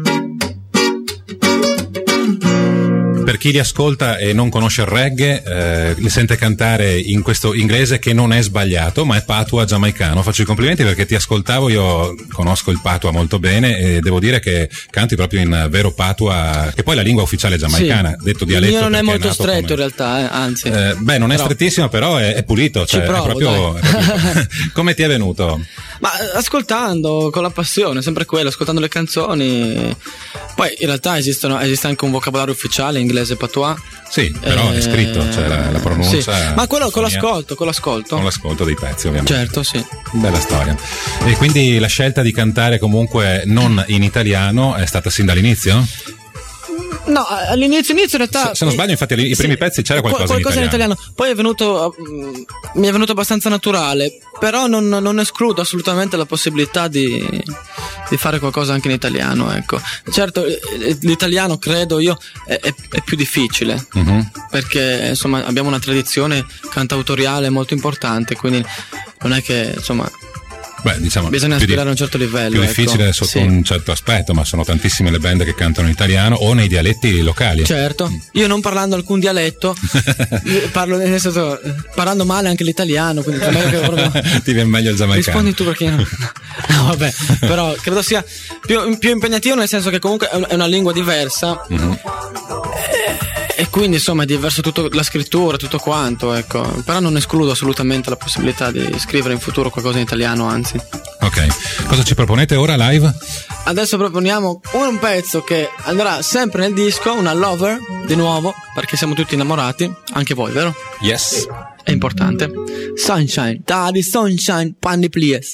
Per chi li ascolta e non conosce il reggae, eh, li sente cantare in questo inglese che non è sbagliato, ma è patua giamaicano. Faccio i complimenti perché ti ascoltavo, io conosco il patua molto bene e devo dire che canti proprio in vero patua, che poi è la lingua ufficiale giamaicana, sì. Detto dialetto. Il mio non è molto è stretto come... in realtà, eh, anzi. Eh, beh, non è però... strettissimo, però è, è pulito. Cioè, provo, è proprio, è proprio... Come ti è venuto? Ma ascoltando con la passione, sempre quello, ascoltando le canzoni. Poi in realtà esistono, esiste anche un vocabolario ufficiale inglese patois. Sì, però eh, è scritto, cioè la, la pronuncia. Sì. Ma quello con l'ascolto, con l'ascolto. Con l'ascolto dei pezzi, ovviamente. Certo, sì. Bella storia. E quindi la scelta di cantare comunque non in italiano è stata sin dall'inizio? No, all'inizio inizio in realtà. Se, se non sbaglio, infatti, i primi sì, pezzi c'era qualcosa, qualcosa in, italiano. in italiano. Poi è venuto. Mi è venuto abbastanza naturale. Però non, non escludo assolutamente la possibilità di, di fare qualcosa anche in italiano. Ecco. Certo, l'italiano credo io è, è, è più difficile. Uh-huh. Perché insomma abbiamo una tradizione cantautoriale molto importante. Quindi non è che insomma. Beh, diciamo, bisogna aspirare a un certo livello. Più difficile ecco. sotto sì. un certo aspetto, ma sono tantissime le band che cantano in italiano o nei dialetti locali. Certo, io non parlando alcun dialetto, parlo nel senso, parlando male anche l'italiano, quindi è meglio che proprio... ti viene meglio il giamaicano. Rispondi tu perché io non... No, vabbè, però credo sia più, più impegnativo nel senso che comunque è una lingua diversa. Mm-hmm. E quindi insomma è diverso tutto, la scrittura, tutto quanto, ecco. Però non escludo assolutamente la possibilità di scrivere in futuro qualcosa in italiano, anzi. Ok, cosa ci proponete ora live? Adesso proponiamo un pezzo che andrà sempre nel disco, una Lover, di nuovo, perché siamo tutti innamorati, anche voi, vero? Yes. È importante. Sunshine, Daddy Sunshine, Pandy Please.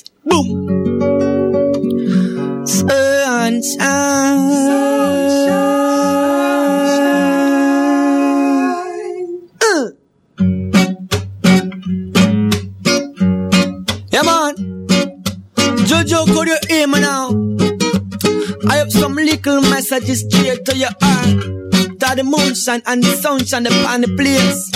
Boom! Sunshine, Sunshine. Yeah, man. Jojo, could you hear me now? I have some little messages straight to your heart. To the moonshine and the sunshine upon the place.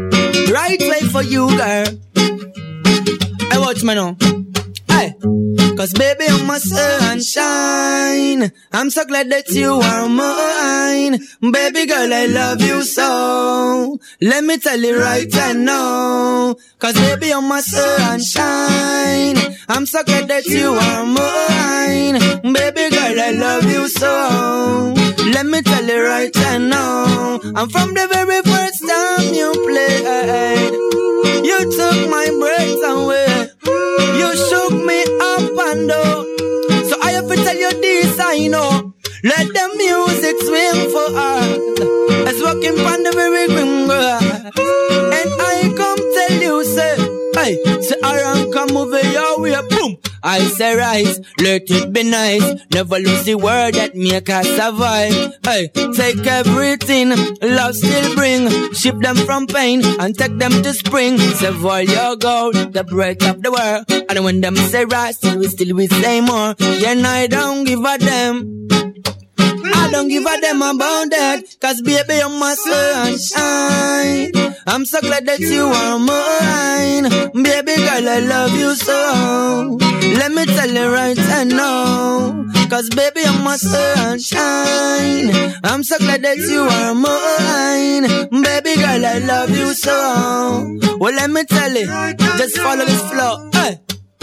Right way for you, girl. Hey, watch me now. Hey. Cause baby you're my sunshine. I'm so glad that you are mine. Baby girl, I love you so. Let me tell you right now. Cause baby you're my sunshine. I'm so glad that you are mine. Baby girl, I love you so. Let me tell you right now. And from the very first time you played, you took my breath away. You shook me up and down. So I have to tell you this, I know. Let the music swing for us. It's walking on the very green grass. And I come tell you, say, hey, say around, come over your way, boom. I say rise, let it be nice. Never lose the word that make us survive. Hey, take everything, love still bring. Ship them from pain and take them to spring. Say all your gold, the breath of the world. And when them say rise, still we still we say more. Yeah, and I don't give a damn. I don't give a damn about that. Cause baby you're my sunshine. I'm so glad that you are mine. Baby girl, I love you so. Let me tell you right now. Cause baby you're my sunshine. I'm so glad that you are mine. Baby girl, I love you so. Well, let me tell you, just follow this flow. Hey.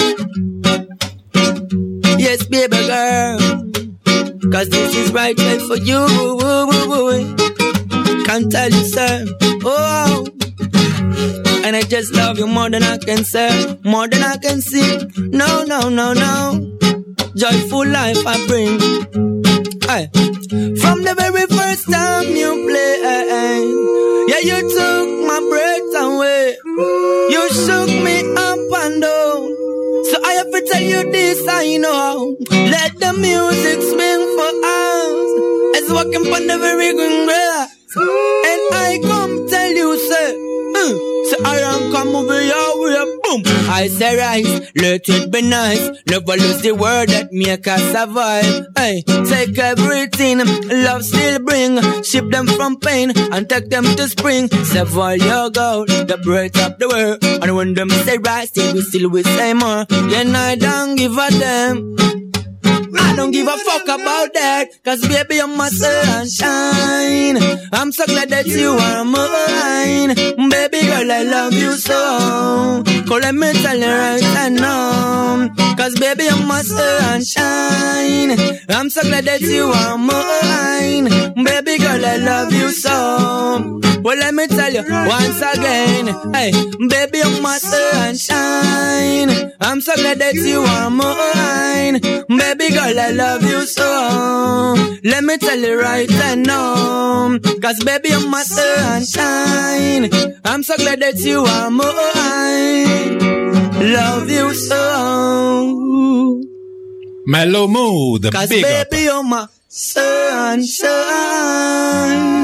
Yes, baby girl, cause this is right way for you. Can't tell you, sir. Oh, and I just love you more than I can say, more than I can see. No, no, no, no. Joyful life I bring. Hey. From the very first time you play, yeah, you took my breath away. You shook me up and down. So I have to tell you this, I know. Let the music swing for us. It's walking on the very green grass. And I come tell you, say, mm, so I don't come over your way, boom. I say rise, let it be nice. Never lose the word that make us survive. Hey, take everything, love still bring. Ship them from pain and take them to spring. Save all your gold, the breath of the world. And when them say rise, still we still we say more. Then I don't give a damn. I don't give a fuck about that. Cause baby you're my sunshine. I'm so glad that you are mine. Baby girl, I love you so. Go let me tell you right now. Cause baby you're my sunshine. I'm so glad that you are mine. Baby girl, I love you so. Well, let me tell you once again. Hey, baby you're my sunshine. I'm so glad that you are mine. Baby girl, I love you so. Let me tell you right now. Cause baby you're my sunshine. I'm so glad that you are mine. Love you so. Mellow Mood. Cause big baby up. you're my sunshine.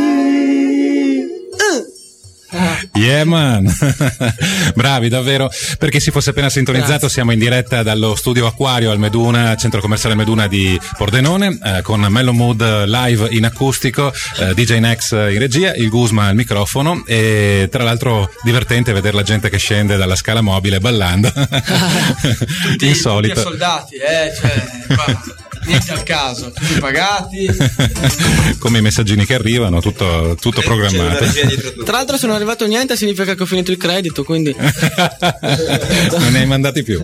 Yeah man. Bravi davvero. Per chi si fosse appena sintonizzato, grazie. Siamo in diretta dallo studio Acquario al Meduna, centro commerciale Meduna di Pordenone, eh, con Mellow Mood live in acustico, eh, D J Nex in regia, il Guzma al microfono, e tra l'altro divertente vedere la gente che scende dalla scala mobile ballando. Tutti, insolito. Tutti soldati, eh, cioè, qua, niente al caso, tutti pagati. Come i messaggini che arrivano, tutto, tutto programmato. Tra l'altro se non è arrivato niente significa che ho finito il credito, quindi non ne hai mandati più.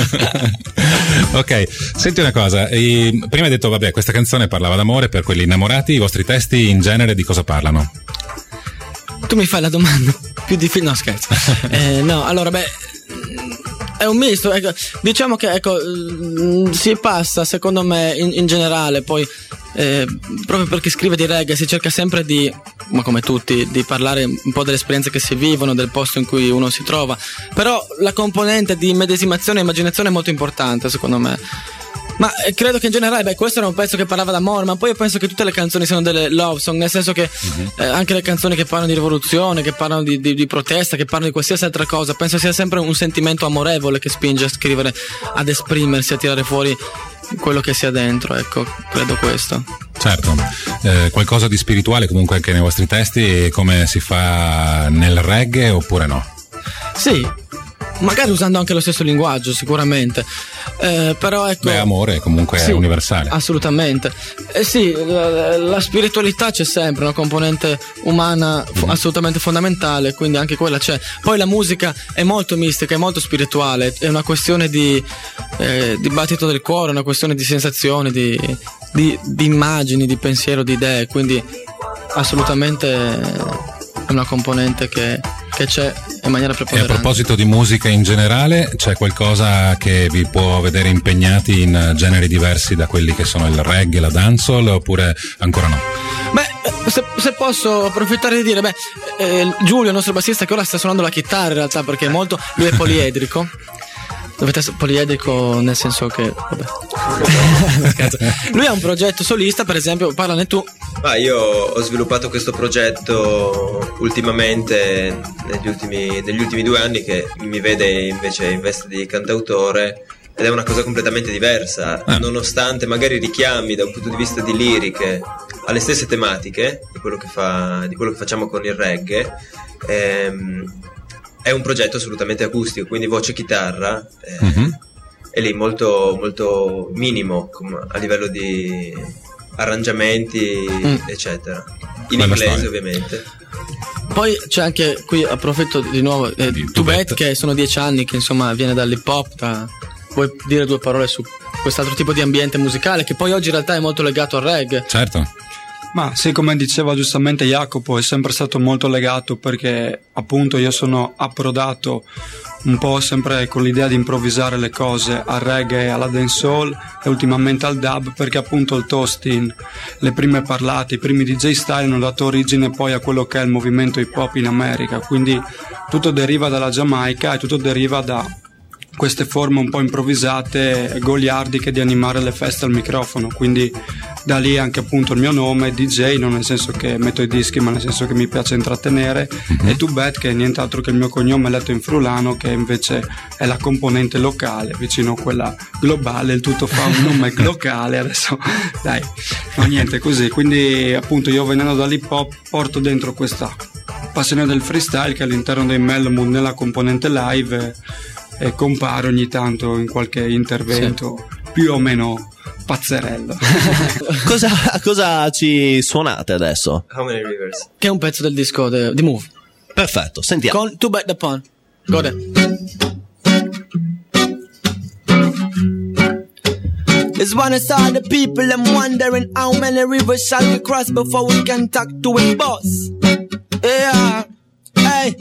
Ok, senti una cosa, i, prima hai detto vabbè, questa canzone parlava d'amore per quelli innamorati. I vostri testi in genere di cosa parlano? Tu mi fai la domanda più difficile, no scherzo. eh, no, allora beh, è un misto, ecco, diciamo che ecco, si passa secondo me in, in generale poi eh, proprio perché scrive di reggae si cerca sempre di, ma come tutti, di parlare un po' delle esperienze che si vivono, del posto in cui uno si trova, però la componente di medesimazione e immaginazione è molto importante secondo me. Ma eh, credo che in generale, beh, questo era un pezzo che parlava d'amore, ma poi io penso che tutte le canzoni siano delle love song, nel senso che uh-huh. eh, anche le canzoni che parlano di rivoluzione, che parlano di, di, di protesta, che parlano di qualsiasi altra cosa, penso sia sempre un sentimento amorevole che spinge a scrivere, ad esprimersi, a tirare fuori quello che sia dentro, ecco, credo questo. Certo, eh, qualcosa di spirituale comunque anche nei vostri testi, come si fa nel reggae oppure no? Sì, magari usando anche lo stesso linguaggio, sicuramente. Eh, però ecco. Beh, amore comunque sì, è universale. Assolutamente. Eh sì, la, la spiritualità c'è sempre, una componente umana f- assolutamente fondamentale, quindi anche quella c'è. Poi la musica è molto mistica, è molto spirituale, è una questione di eh, di battito del cuore, una questione di sensazioni, di, di, di immagini, di pensiero, di idee, quindi assolutamente è una componente che, che c'è in maniera E a preponderante. proposito di musica in generale, c'è qualcosa che vi può vedere impegnati in generi diversi da quelli che sono il reggae, la dancehall, oppure ancora no? Beh, se, se posso approfittare di dire, beh, eh, Giulio, il nostro bassista, che ora sta suonando la chitarra in realtà, perché è molto, lui è poliedrico. Dovete essere poliedrico nel senso che vabbè. Lui ha un progetto solista, per esempio, parlane tu. Ah, io ho sviluppato questo progetto ultimamente negli ultimi, negli ultimi due anni, che mi vede invece in veste di cantautore, ed è una cosa completamente diversa, ah. nonostante magari richiami da un punto di vista di liriche alle stesse tematiche di quello che, fa, di quello che facciamo con il reggae. ehm, È un progetto assolutamente acustico, quindi voce chitarra, eh, mm-hmm. è lì molto, molto minimo a livello di arrangiamenti, mm. eccetera. In Bella inglese, storia. ovviamente. Poi c'è anche, qui approfitto di nuovo, eh, Tubet, che sono dieci anni, che insomma viene dall'hip hop. Da... Vuoi dire due parole su quest'altro tipo di ambiente musicale, che poi oggi in realtà è molto legato al reggae? Certo. Ma sì, come diceva giustamente Jacopo, è sempre stato molto legato, perché appunto io sono approdato un po' sempre con l'idea di improvvisare le cose al reggae, alla dancehall e ultimamente al dub, perché appunto il toasting, le prime parlate, i primi D J style hanno dato origine poi a quello che è il movimento hip hop in America, quindi tutto deriva dalla Giamaica e tutto deriva da queste forme un po' improvvisate, goliardiche di animare le feste al microfono, quindi da lì anche appunto il mio nome, D J, non nel senso che metto i dischi, ma nel senso che mi piace intrattenere, mm-hmm. e Tubet, che è nient'altro che il mio cognome letto in friulano, che invece è la componente locale, vicino a quella globale, il tutto fa un nome locale, adesso dai, no niente così, quindi appunto io venendo dall'hip hop porto dentro questa passione del freestyle che all'interno dei Mellomood nella componente live e compare ogni tanto in qualche intervento sì. più o meno pazzerello. cosa, cosa ci suonate adesso? How Many Rivers, che è un pezzo del disco de, di Move. Perfetto, sentiamo. Con Tubet the Pun. Go there. It's one of all the people I'm wondering how many rivers shall we cross before we can talk to a boss. Yeah. Hey,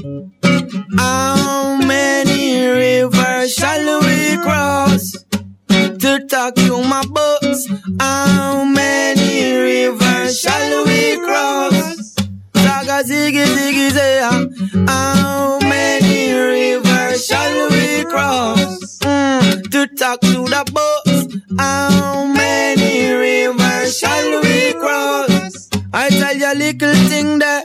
how many rivers shall we cross to talk to my boss? How many rivers shall we cross? Saga ziggy ziggy zaya. How many rivers shall we cross mm, to talk to the boss? How many rivers shall we cross? I tell you a little thing that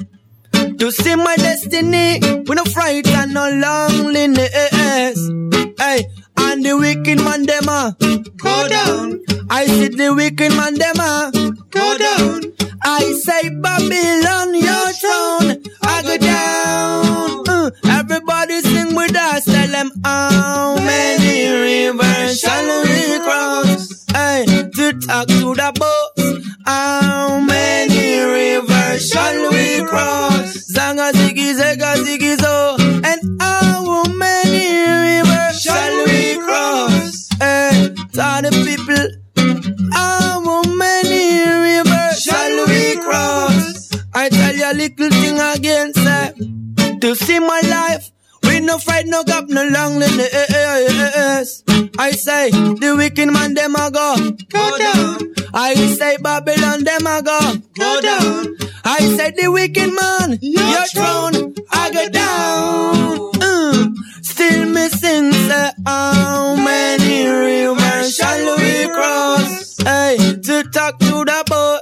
to see my destiny, with no fright and no loneliness. Hey, and the wicked man dem a go down. I see the wicked man dem a go down. I say Babylon, your throne, I go down. Uh, everybody sing with us, tell them how many rivers shall we cross? Hey, to talk to the boss, how many rivers shall we cross? Zanga ziggy zega ziggy zo. And how many rivers shall we cross? Hey, tell the people, how many rivers shall we cross? I tell you a little thing again, say, to see my life, we no fight, no gap, no loneliness. I say, the wicked man, them a go, go down. I say, Babylon, them a go, go down. I say, the wicked man, your, your throne, I go down. Mm. Still missing, say, how many rivers shall we cross? Hey, to talk to the boss,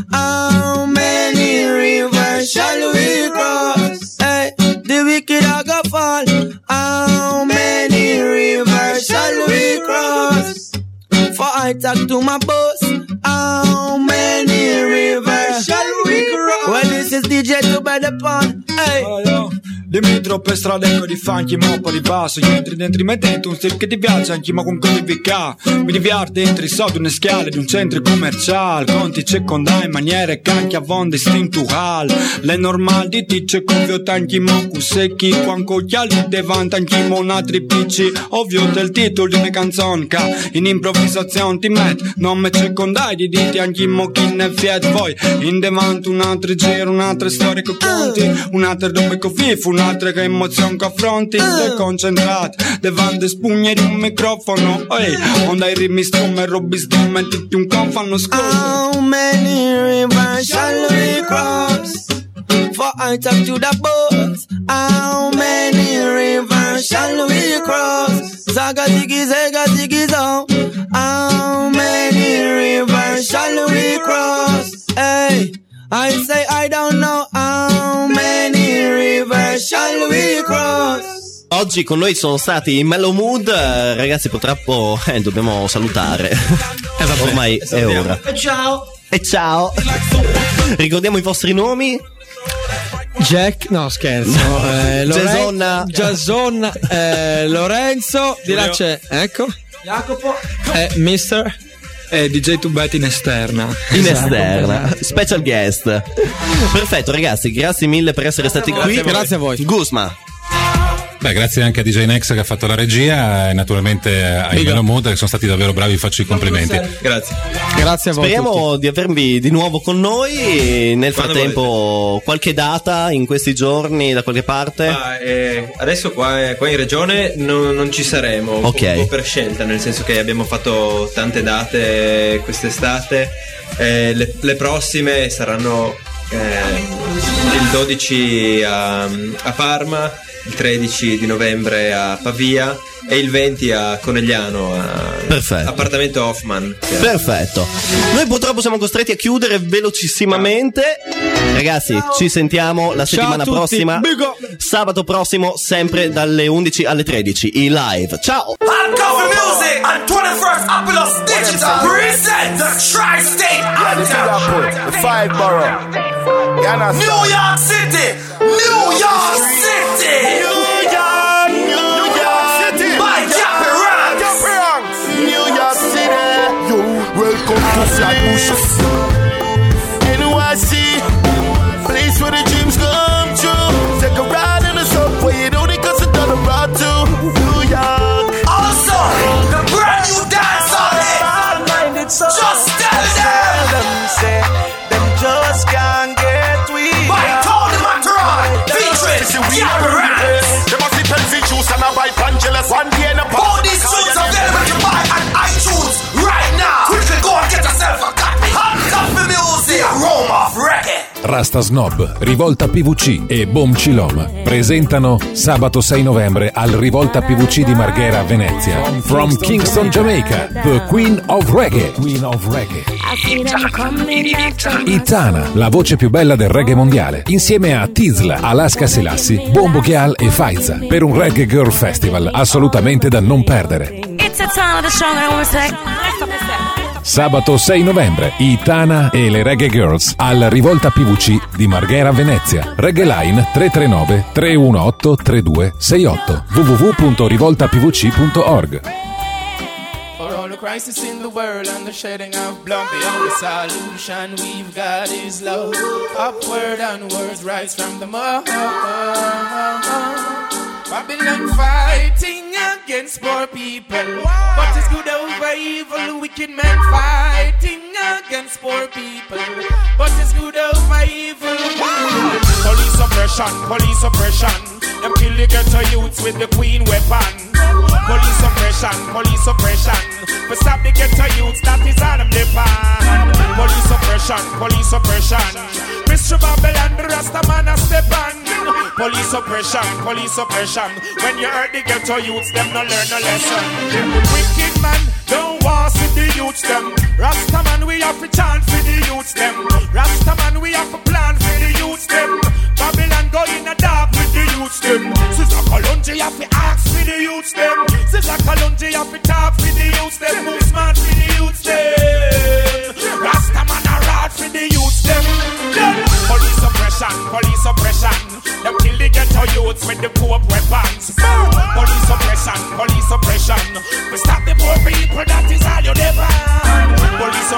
how many rivers shall we cross? Hey, the wicked I go fall, how many rivers shall we cross? For I talk to my boss, how many rivers shall we cross? Well, this is D J Tubet the Pun. Hey, oh, Dimmi troppe strade che di fanchi ma poi ripasso. Io entri dentro me dentro un stile che ti piace anche ma con quelli V K. Mi diverti dentro i soldi una scala di un centro commerciale. Conti circondai in maniere canchi a von distintual. Le normal di ti c'è convio tanchi mo secchi. Quanto chiali davanti anche monatri picci. Ovvio del titolo di una canzone che in improvvisazione ti met. Non me circondai di diti anche mo chi ne fiet. Voi in davanti un altro giro, un'altra storia che conti. Un'altra dove che fifo, un'altra che emozione che affronti. Sei concentrato davanti spugne di un microfono. Ehi, onda i ritmi strume, robbi strumenti di un confano scuola. How many rivers shall we cross for I talk to the boss? How many rivers shall we cross? Zaga ziggy zaga ziggy zo. How many rivers shall we cross? Hey, I say I don't know. How many rivers shall we cross? Oggi con noi sono stati in Mellow Mood, eh, ragazzi purtroppo eh, dobbiamo salutare, eh, vabbè, ormai è ora. E ciao. E ciao. Ricordiamo i vostri nomi. Jack, no scherzo, eh, Jason, Jason eh, Lorenzo, di là c'è, ecco, Jacopo, eh, mister E D J Tubetti in esterna. In esterna, special guest. Perfetto ragazzi, grazie mille per essere stati grazie qui. A grazie a voi. Gusma. Beh, grazie anche a D J Nex che ha fatto la regia e naturalmente ai Mellow Mood che sono stati davvero bravi, vi faccio i complimenti. Grazie. Grazie a voi. Speriamo tutti. di avervi di nuovo con noi. Nel Quando frattempo volete. Qualche data in questi giorni da qualche parte? Ah, eh, adesso qua, qua in regione non, non ci saremo, Ok. un po' per scelta, nel senso che abbiamo fatto tante date quest'estate. Eh, le, le prossime saranno eh, il dodici a, a Parma, il tredici di novembre a Pavia e il venti a Conegliano, a Perfetto. appartamento Hoffman. Perfetto. Noi purtroppo siamo costretti a chiudere velocissimamente. Ragazzi, ci sentiamo la settimana prossima. Sabato prossimo, sempre dalle undici alle tredici, in live. Ciao! Hardcover music on twenty-first Apollos Digital presents the Tri-State Anthem. The five borough. New York City, New York City, New York, New York City. by Cappy Ranks. New York City. Yo, welcome to Flatbush. N Y C, place where the dreams come true. Take a ride in the subway, it only costs a dollar ride to New York. Also, the brand new dance on it. Just tell them, say them just can't get we. by Tony Matron, featuring Cappy Ranks. They must be Pepsi juice and a buy Pangelas one day in a All these tunes available to buy on iTunes right now. Quickly go and get yourself a copy. Hot Coffee Music, Aroma of Reggae. Rasta Snob, Rivolta P V C e Boom Cilom presentano sabato sei novembre al Rivolta P V C di Marghera a Venezia. From Kingston, Jamaica, the Queen of Reggae. Queen of Reggae. Itana, la voce più bella del reggae mondiale, insieme a Tizla, Alaska Selassie, Bombo Chial e Faiza, per un Reggae Girl Festival assolutamente da non perdere. It's a time of the strong and I wanna say. Sabato sei novembre, Itana e le Reggae Girls al Rivolta P V C di Marghera Venezia. Reggae Line tre tre nove tre uno otto tre due sei otto w w w punto rivolta p v c punto org. For all the crisis in the world and the shedding of blood, the only solution we've got is love. Upward onwards, rise from the mud. Babylon fighting against poor people, but it's good over evil. Wicked men fighting against poor people, but it's good over evil. Police oppression, police oppression. Them kill the ghetto youths with the queen weapon. Police oppression, police oppression. For stop the ghetto youths, that is all them depend. Police oppression, police oppression. Mister Babylon, the Rasta man a step on. Police oppression, police oppression. When you hurt the ghetto youths, them no learn no lesson. Wicked man, don't want with the youths them. Rasta man, we have to chant for the youths them. Rasta man, we have to plan for the youths them. Babylon go in the dark with the youths them. Sister Kalonji have to ask for the youths them. Sister Kalonji have to talk for the youths them. Move smart for the youths them. Rasta man a rod for the youths them. Police oppression, police oppression. Them kill the ghetto youths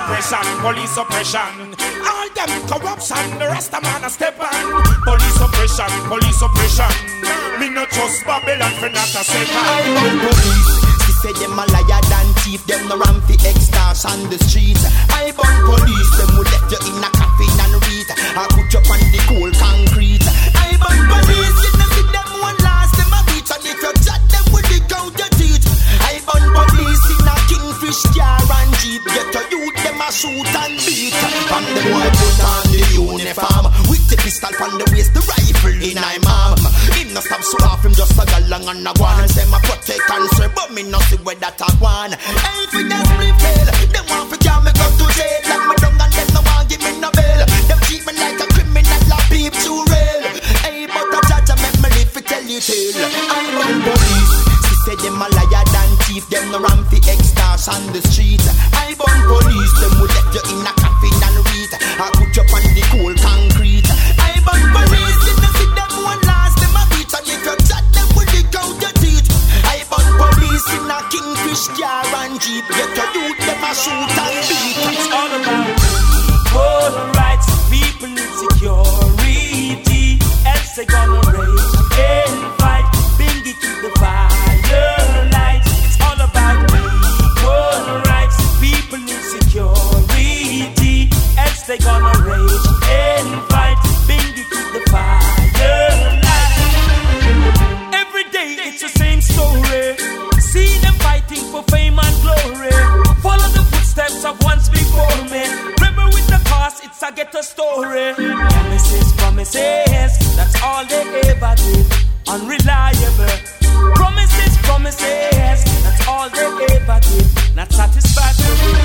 oppression, police oppression. All them corruption, the rest of man a step on. Police oppression, police oppression. Me no trust Babylon for not a second. Police, she say them a liar than thief. Them no ram fi extras on the street. I burn police, them will let you in a coffin and read. I put you on the cold concrete. I burn police, you know see them one last them a beat. And if you chat them will dig out your teeth. I burn police in a kingfish car and jeep. Get your youth them a shoot and beat. And the boy put on the uniform with the pistol on the waist, the rifle in my arm. Him no stop so off, him just a galang and a guan. And them a protect and swear, but me no see where that a guan. Hey, if it does prevail, them want to carry me go to jail. Lock me down and them no want give me no bail. Them treat me like a criminal, a peep too real. Hey, but a judge a make me live to tell you tale. I run police, she say them a liar than thief. Them no ram fi extras on the street. I burn police, them would let you in a coffin and read. I put you on the cold concrete. I burn police, you know see them one last them a beat. And if you chat them will dig out your teeth. I burn police in a kingfish car and jeep. Get your youth them a shoot and beat. It's all about equal rights. People need security, else they gonna rage and fight. Bingy keep the fire light. It's all about equal rights. People need security, else they gonna rage and fight. Bingy keep the fire light. Every day it's the same story. See them fighting for fame and glory. Follow the footsteps of once before me. Rebel with the past, it's a ghetto story. Promises, promises, that's all they ever did. Unreliable. Promises, promises, that's all they ever did. Not satisfactory.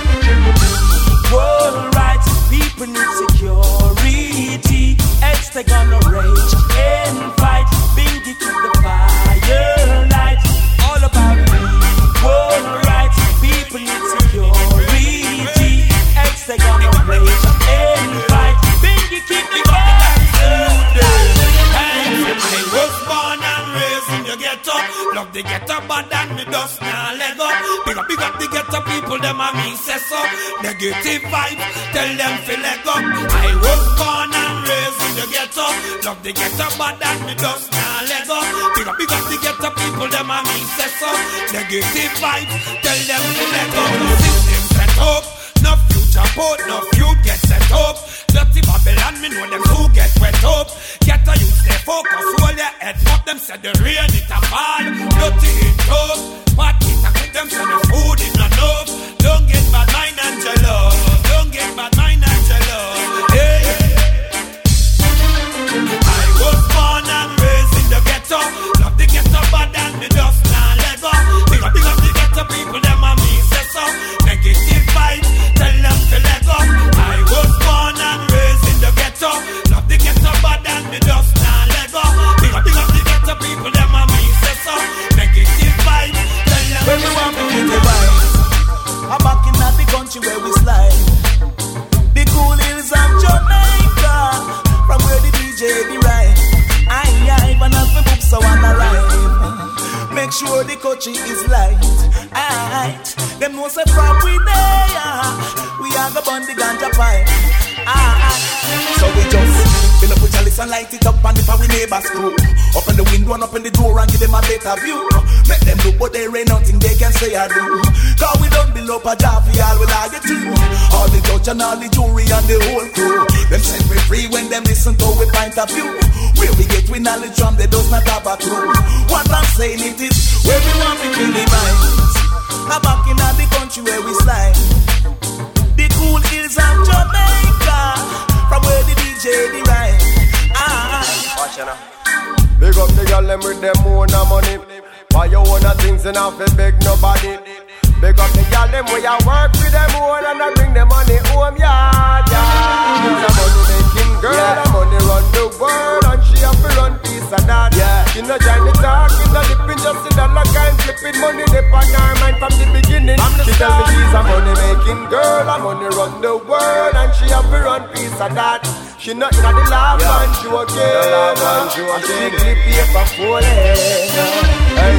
Equal rights, people need security, else they gonna rage and fight. Bingy keep the fire light. All about equal rights, people need security, else they gonna rage and fight. Bingy keep the fire light. I was born and raised in the ghetto. Love the ghetto, but then me dust now let go. Big up, big up the ghetto people, them a me say so. Negative vibes, tell them to let go. I was born and raised in the ghetto. Love the ghetto, but then me dust now let go. Big up, big up the ghetto people, them a me say so. Negative vibes, tell them to let go. System set up, no future port, no youth get set up. Dirty Babylon, me know them who get wet up. Get a youth stay focused, hold your head up. Them said the rain it a fall, dirty it tough. But it a quick, them said the food is not enough. Don't get bad mind and jealous. Don't get bad mind and jealous. Hey, I was born and raised in the ghetto. Love the ghetto, but then me just now let go. Big up, big up the ghetto people, them a me say so. Negative vibes, tell them to let go. I was born and raised in the ghetto. Love the ghetto, but then me just now let go. Big up, big up the ghetto people, them a me say so. Negative vibes, tell them when we want to get the vibes, I'm back in the country where we slide. The cool hills of Jamaica, from where the D J be right. Aye, aye, but not the books so on the rhyme. Make sure the country is light. Aye, them know say from we there, we are the bun the ganja pipe. Aye, so we just fill up with chalice and light it up, and if we neighbors crew, open the window and open the door and give them a better view. Make them look, but there ain't nothing they can say or do. Cause we don't below a job for all we like it too. All the judge and all the jury and the whole crew, them set me free when them listen to we point of view. Where we get we knowledge from, they does not have a clue. What I'm saying it is, where we want to kill the minds. I'm back in the country where we slide. The cool hills of Jamaica, from where the D J the ride. Ah, watch it now. Big up the girl them with them own money. Why you own a things and have to beg nobody? Big up the girl them where you work with them own and I bring the money home, yeah, yeah. She's a money making girl, yeah. The money run the world and she have to run peace and that, yeah. She no join the talk, she no lipping, just see the luck and flipping money dip on her mind from the beginning. From the she tell me she's a money making girl, a money run the world and she have to run peace and that. She not in the love yeah. And she okay, and she clip paper full. Hey, she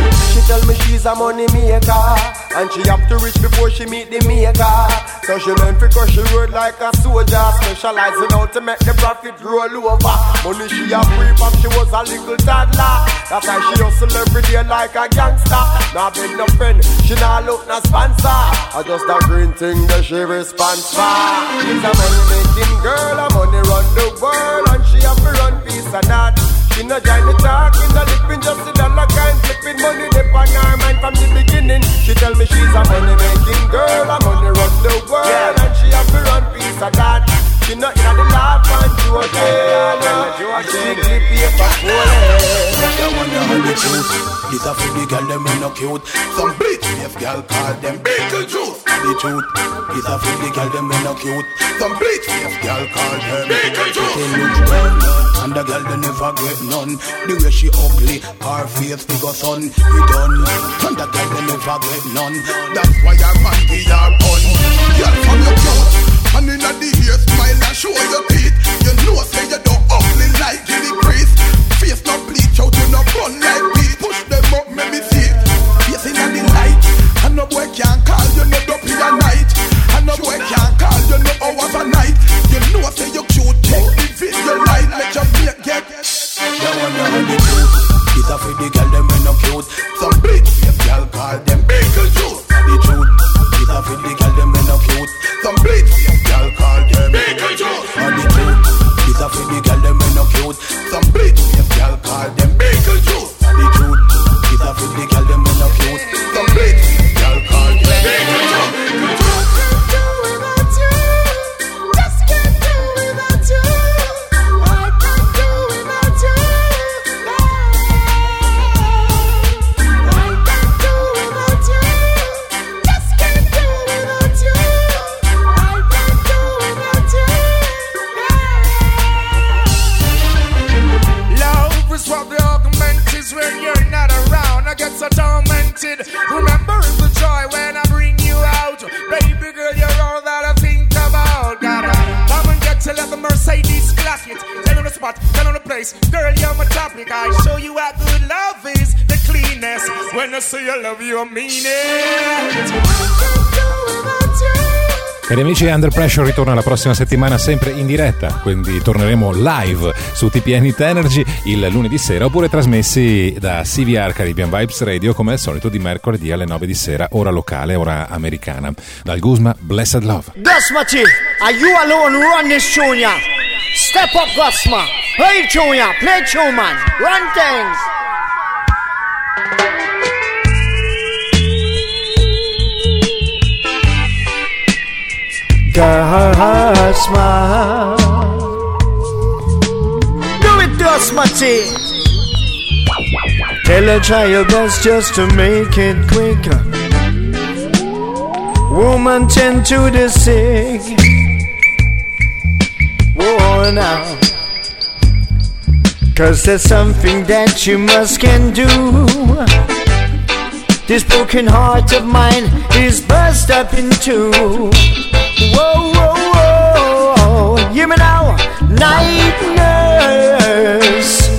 tell me she's a money maker, and she have to reach before she meet the maker. So she learn to crush the road like a soldier, specializing how to make the profit roll over. Money she a free from she was a little toddler. That's why she hustle every day like a gangster. Now beg no friend, she not look no sponsor. I just a green thing that she responds for. She's a money making girl, a money run the world, and she have to run peace and that. She no join the talking, no lipping, just the dollar kind flipping money dip on her mind from the beginning. She tell me she's a money making girl, a money run the world, yeah. And she have to run peace and that. She not in the laugh and joke, yeah. She clip paper full. I wonder how the truth. This a for the girl them we no cute. Some bleach face girl call them Beetlejuice. The truth. This a for the girl them we no cute. Some bleach face girl call them Beetlejuice. They look well and the girl they never get none. The way she ugly, her face figure son. He done and the girl they never get none. That's why her man be her bun. Girl from your cute and inna the ear smile and show your teeth. You know say you don't ugly like Gilly Priest. Face no bleach out, you no bun like beat. Push them up, make me see it. Face inna the light. And no boy can't call you no dopey a night. And no boy can't call you no hours a night. You know say you cute, take the video light. Let your mate get. You wonder how the truth. This a for the girl them we no cute. Some bleach face girl call them Beetlejuice. The truth. This a for the girl them we no cute. Some bleach face girl call them Beetlejuice. The truth. This a for the girl them we no cute. Some bleach face girl call them Beetlejuice. The truth. This a for the girl them we no cute. Some bleach face girl call them Beetlejuice. When you're not around, I get so tormented. Remember the joy when I bring you out. Baby girl, you're all that I think about. Gotta come and get to let the Mercedes clock it. Tell on the spot, tell on the place. Girl, you're my topic. I show you how good love is. The cleanness. When I say I love you, I mean it. Cari amici, Under Pressure ritorna la prossima settimana sempre in diretta, quindi torneremo live su T P N Hit Energy il lunedì sera, oppure trasmessi da C V R Caribbean Vibes Radio come al solito di mercoledì alle nove di sera, ora locale, ora americana. Dal Guzma, Blessed Love. Guzma T, are you alone run this tune, ya? Step up, Guzma. Play tune, ya. Play tune, man. Run things. Guzma, do it, Guzma T. Tell her try your best just to make it quicker. Woman tend to the sick. Whoa now, cause there's something that you must can do. This broken heart of mine is burst up in two. Whoa, whoa, whoa, hear me now, night nurse.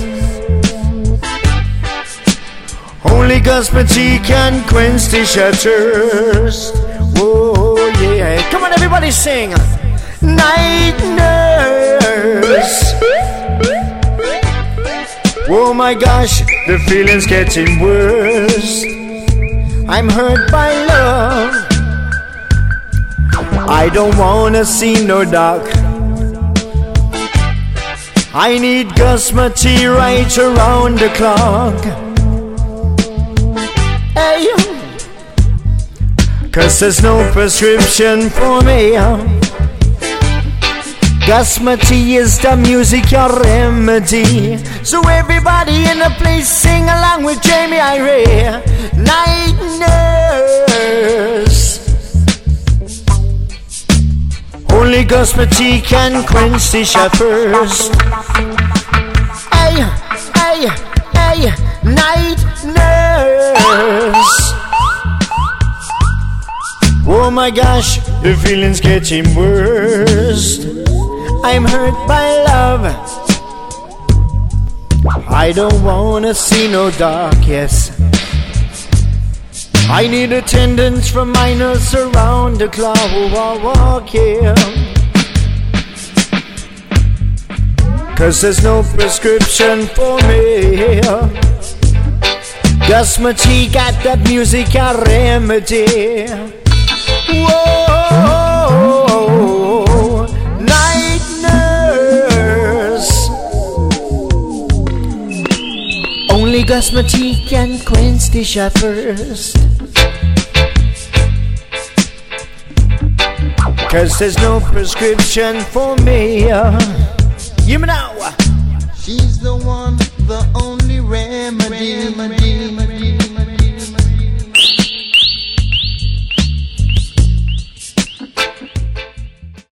Only Guzma T can quench the shatters. Whoa, yeah, come on everybody sing. Night nurse. Oh my gosh, the feeling's getting worse. I'm hurt by love. I don't wanna see no dark. I need Guzma T right around the clock. Hey, cause there's no prescription for me. Guzma T is the music, your remedy. So everybody in the place sing along with Jamie Irie. Night nurse. Only Guzma T can quench the shepherds. Hey, hey, hey, night nurse. Oh my gosh, the feeling's getting worse. I'm hurt by love. I don't wanna see no dark, yes. I need attendance from minors around the clock. Yeah. Cause there's no prescription for me. Gus Machie got that music a remedy. Whoa, night nurse. Only Gus Machie can quench the shivers. Cause there's no prescription for me. You know. She's the one, the only remedy. remedy.